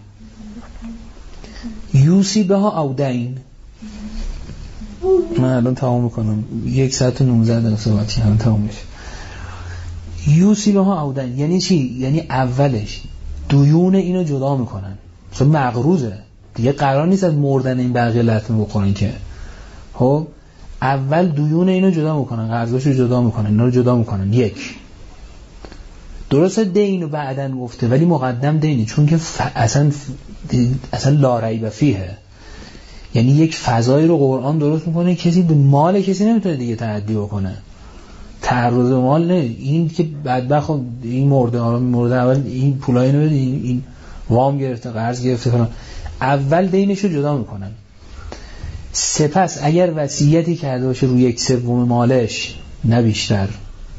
یوصی بها او دین. من الان تمام میکنم 1 ساعت و 19 دقیقه صحبتی هم تمام میشه. یوصی بها او دین یعنی چی؟ یعنی اولش دیون اینو جدا میکنن، مثلا مقروضه دیگه، قرار نیست از مردن این بقیه لطمه بخورن که. خب اول دیون اینو جدا میکنن، قرضاشو جدا میکنن، اینا رو جدا میکنن. 1 درسته دینو بعدن گفته ولی مقدم دینی، چون که اصلا لا ریب فیه، یعنی یک فضایی رو قرآن درست میکنه کسی به مال کسی نمیتونه دیگه تعدی بکنه. تعرض مال نه، این که بدبخت این مرده اول این پولای اینو بده، این وام گرفته، قرض گرفته فلان، اول دینشو جدا میکنن. سپس اگر وصیتی کرده باشه روی 1/3 مالش نه بیشتر،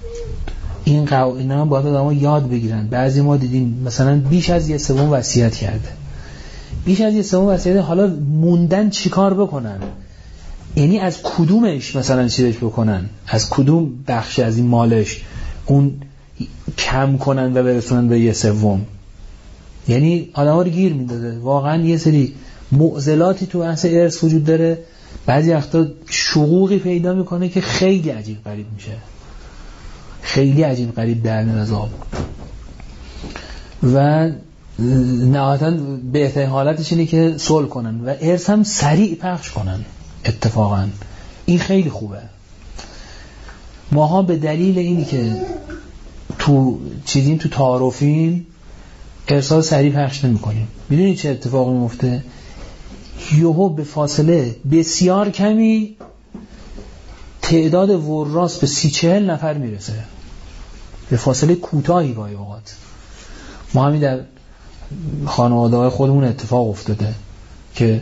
اینا باید آدم‌ها یاد بگیرن. بعضی ما دیدیم مثلا بیش از 1/3 وصیت کرده، بیش از 1/3 وصیت، حالا موندن چیکار بکنن؟ یعنی از کدومش مثلا چیزش بکنن، از کدوم بخش از این مالش اون کم کنن و برسونن به 1/3. یعنی آدم ها رو گیر میداده. واقعا یه سری معضلاتی تو بحث ارث وجود داره، بعضی وقتا شقوقی پیدا میکنه که خیلی عجیب غریب میشه، خیلی عجیب غریب در میاد از آب. و نهایتاً بهترین حالتش اینه که صلح کنن و ارث هم سریع پخش کنن. اتفاقا این خیلی خوبه. ماها به دلیل اینی که تو چیزیم، تو تعارفیم، ارثا سریع پخش نمی کنیم. میدونی چه اتفاقی میفته؟ یهو به فاصله بسیار کمی تعداد وراث به 30-40 نفر میرسه، به فاصله کوتاهی گاهی اوقات. ما همین در خانواده خودمون اتفاق افتاده که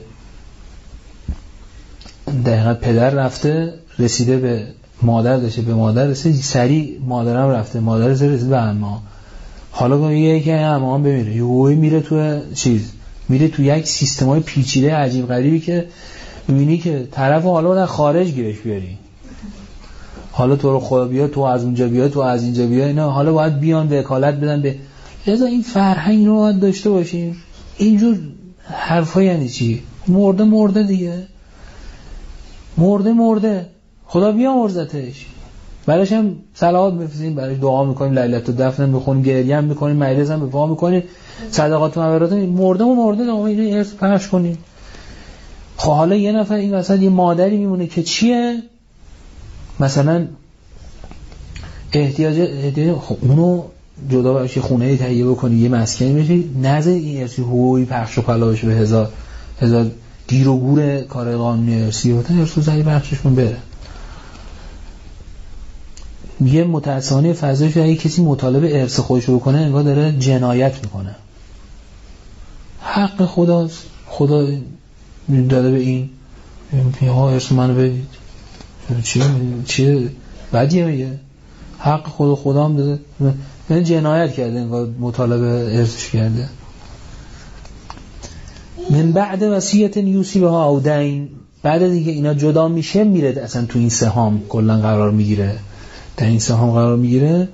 دقیقا پدر رفته رسیده به مادر، داشته به مادر رسیده، سریع مادرم رفته، مادر رسیده به عمه. حالا میگه که عمه هم بمیره، یهویی میره تو چیز، میره تو یک سیستمای پیچیده عجیب غریبی که میبینی که طرف حالا در خارج گیرش بیاری، حالا تو رو خدا بیا، تو از اونجا بیا، تو از اینجا بیا، اینا حالا باید بیان وکالت بدن به لذا این فرهنگ رو باید داشته باشیم. اینجور حرفا یعنی چی؟ مرده دیگه، مرده خدا بیامرزتش. براش هم صلوات بفرستیم، براش دعا میکنیم، لیلت الدفن میخونیم، گریه هم میکنیم، مجلس هم به پا میکنیم، صدقات و مبرات. مرده آقا اینو ارث پخش کنیم. خب حالا یه نفر این وسط یه مادری میمونه که چیه مثلا احتیاج خب اونو جدا باشی، خونه تهیه بکنی، یه مسکنی بشی، نزد این ارثی هوی پخش و پلا بشه به هزار گیر و گور کار قانونی ارثی و ارث زنی بخششون بره. یه متأسفانه فضایی شده اگه کسی مطالب ارث خودش رو کنه انگار داره جنایت میکنه. حق خداست، خدا داده به این ها ارث منو بدید، چیه بدیه میگه، حق خدا هم داده، من جنایت کرده انگار مطالب ارثش کرده. من بعد وصیت یوسی بها او دین، بعد از اینکه اینا جدا میشه میره اصلا تو این سهام کلا قرار میگیره، در این سهام قرار میگیره.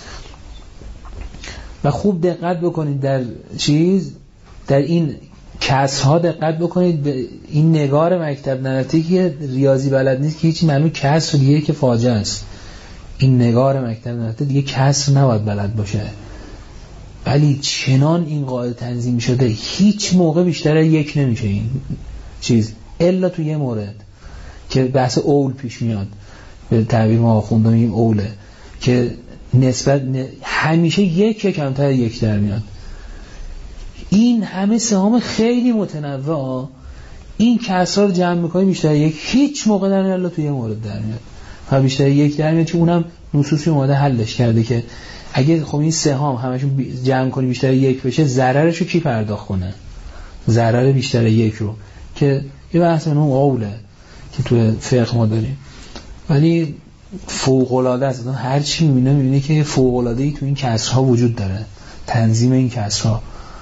و خوب دقت بکنید در در این کسرها دقت بکنید. به این نگار مکتب نرفته که ریاضی بلد نیست که هیچی معلوم کسر دیگه که فاجعه است. این نگار مکتب نرفته دیگه کسر نباید بلد باشه، ولی چنان این قاعده تنظیم شده هیچ موقع بیشتر یک نمیشه این الا تو یه مورد که بحث اول پیش میاد، به تعبیر ما خوندم این اوله که نسبت همیشه یک کمتر یک در میاد. این همه سهام خیلی متنوع، این کسرها رو جمع میکنی بیشتر یک هیچ موقع در میاد، الا تو یه مورد در میاد و بیشتر یک در میاد که اونم نصوصی اومده حلش کرده که اگه خب این سهام همشون جمع کنی بیشتر یک بشه، ضررش رو کی پرداخت کنه؟ ضرر بیشتر یک رو که یه بحث اون اوله که تو فقه ما داریم. ولی فوق‌العاده است، هر چی می‌بینه که فوق‌العاده‌ای تو این کسرها وجود داره، تنظیم این کسرها.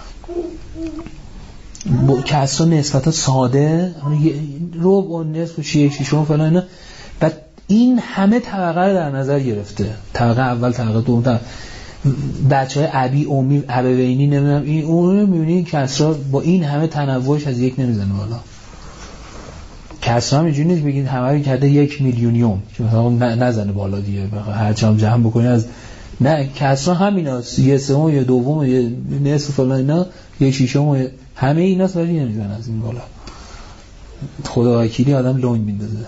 کسرها نسبتا ساده، ربع و نصف و یک شیشم فلان اینا، بعد این همه طبقه رو در نظر گرفته، طبقه اول، طبقه دوم، بچهای ابی، امی، ابوینی، نمیدونم این اون رو می‌بینی کسرها با این همه تنوعش از یک نمیزنه بالا. کسرها هم اینجوری نیست بگید همه رو کرده 1 میلیونیوم که مثلا نزنه بالا دیگه، هر چند جمع بکنی از نه، کسرها همیناست، یه سوم، یه دوم، یه نصف فلان اینا، یه شیشم، همه ایناست ولی نمیزنه از این بالا. خدا وکیلی آدم لنگ میندازه.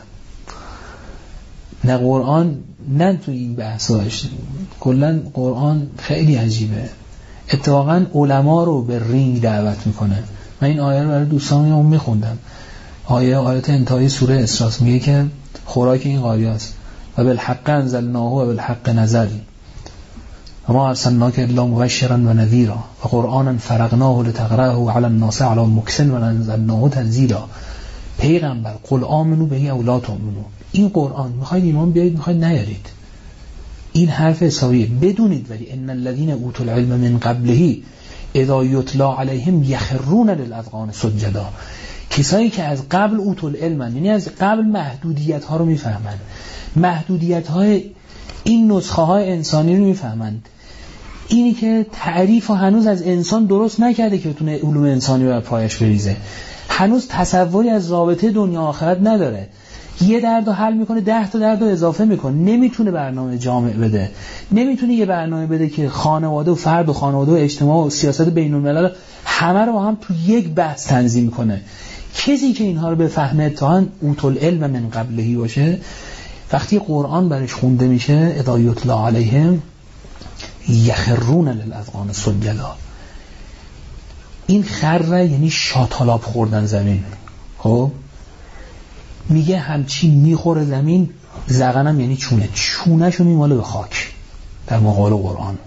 نه قرآن نه تو این بحثاش، کلا قرآن خیلی عجیبه. اتفاقا علما رو به رینگ دعوت میکنه. من این آیه رو برای دوستانم میخوندم. آیات انتهای سوره اسراء میگه که خوراک این قاریاست و بالحق انزلناه و بالحق نزل و ما ارسلناک الا مبشرا و نذیرا و قرآنا فرقناه لتقرأه علی الناس علی مکث و انزلناه تنزیلا. پیغمبر قل آمنو به اولاد آمنو، این قرآن میخواید ایمان بیارید میخواید نیارید، این حرف حسابیه، بدونید. ولی ان الذين اوتوا العلم من قبله اذا یتلی علیهم یخرون للاذقان سجدا، کسایی که از قبل اوتل علمن، یعنی از قبل محدودیت ها رو میفهمن، محدودیت های این نسخه های انسانی رو میفهمن. اینی که تعریف و هنوز از انسان درست نکرده که بتونه علوم انسانی رو بر پایش بریزه، هنوز تصوری از رابطه دنیا آخرت نداره، یه درد رو حل میکنه 10 تا درد رو اضافه میکنه، نمیتونه برنامه جامع بده، نمیتونه یه برنامه بده که خانواده و فرد و خانواده و اجتماع و سیاست بین الملل همه رو با هم تو یک بحث تنظیم کنه. کسی که اینها رو بفهمه تا اوت العلم من قبلهی باشه، وقتی قرآن برش خونده میشه اذا یتلی علیهم یخرون للاذقان سجدا، این خره یعنی شاطالاب خوردن زمین. خب میگه همچین میخوره زمین، زغنم یعنی چونهشو میماله به خاک در مقابل قرآن.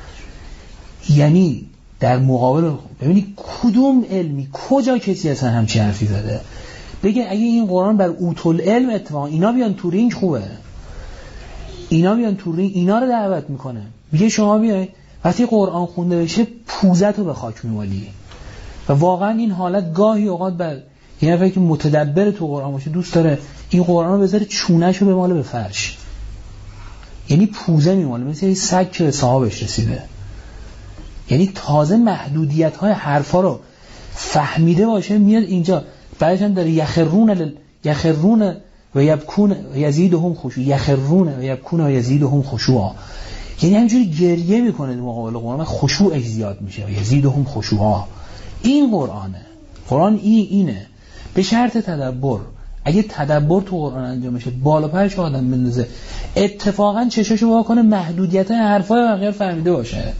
یعنی در مقابل، ببینی کدوم علمی کجا کسی اصلا همچین حرفی زده بگه اگه این قرآن بر اوت العلم اتفاقا اینا بیان تو رینگ خوبه، اینا بیان تو رینگ، اینا رو دعوت میکنه، میگه شما بیای وقتی قرآن خونده بشه پوزت رو به خاک میمالی. و واقعا این حالت گاهی اوقات بر یه نفری که متدبر تو قرآن باشه دوست داره این قرآن رو بذاره چونهشو بماله به فرش، یعنی پوزه میماله، مثل یه سگ که به صاحبش رسیده. یعنی تازه محدودیت های حرفا رو فهمیده باشه میاد اینجا. بعدش هم داره یخرون و یبکون و یزیدهم خشوع، یخرون و یبکون و یزیدهم خشوع، یعنی همینجوری گریه میکنه در مقابل قرآن، خشوعش زیاد میشه، یزیدهم خشوع. این قرآنه، قرآن اینه، به شرط تدبر. اگه تدبر تو قرآن انجام بشه، بالا پرش آدم بندازه، اتفاقا چشاشو وا کنه، محدودیت های حرفای بقیه فهمیده باشه.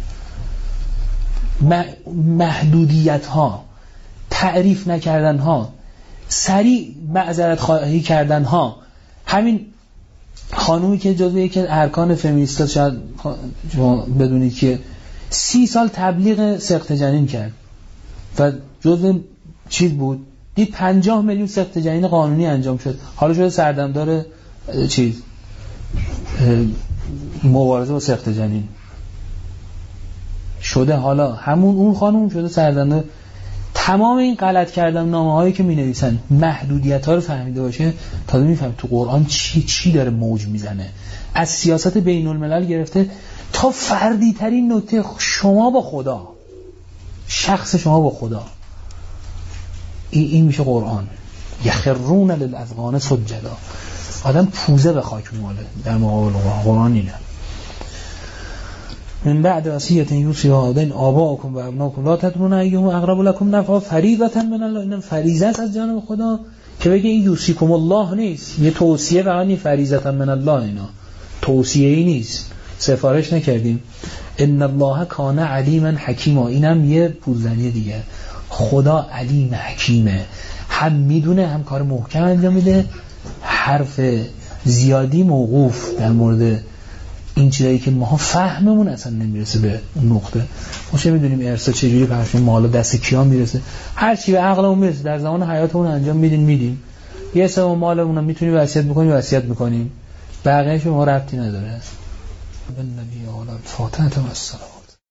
محدودیت ها، تعریف نکردن ها، سریع معذرت خواهی کردن ها. همین خانومی که جزو یکی از ارکان فمینیستا، شاید شما بدونید که 30 سال تبلیغ سقط جنین کرد و جزو چیز بود، دید 50 میلیون سقط جنین قانونی انجام شد، حالا شده سردمدار چیز مبارزه با سقط جنین شده. حالا همون اون خانم شده سردمدار. تمام این غلط کردن نامه هایی که می نویسن محدودیت ها رو فهمیده باشه، تازه می فهمه تو قرآن چی داره موج میزنه، از سیاست بین الملل گرفته تا فردی ترین نکته شما با خدا، شخص شما با خدا. این میشه قرآن. یخرون للاذقان سجدا، آدم پوزه به خاک میماله در مقابل قرآن. اینه من بعد وصیت یوصی والدین آباءکم و ابناکم لا تدرون ایهم اقرب لکم نفعا فریضة من الله. این فریضه است از جانب خدا که بگه این یوصیکم الله نیست، یه توصیه فقط نیست، فریضة من الله، اینا توصیه‌ای نیست، سفارش نکردیم. ان الله کان علیما حکیما، اینم یه پوزنی دیگه. خدا علیم حکیمه، هم میدونه هم کار محکم انجام میده. حرف زیادی موقوف در مورد این چیزایی که ما فهممون اصلا نمیرسه به اون نقطه. ما چه میدونیم ارثا چجوری پخش میشه، مالا دست کیا میرسه، هر چی به عقلمون میرسه در زمان حیاتمون انجام میدیم. یه سهم مالمون رو میتونیم وصیت بکنیم، وصیت میکنیم، بقیه‌اش به ما ربطی نداره. بالنبی و علی الفاتحه و السلام.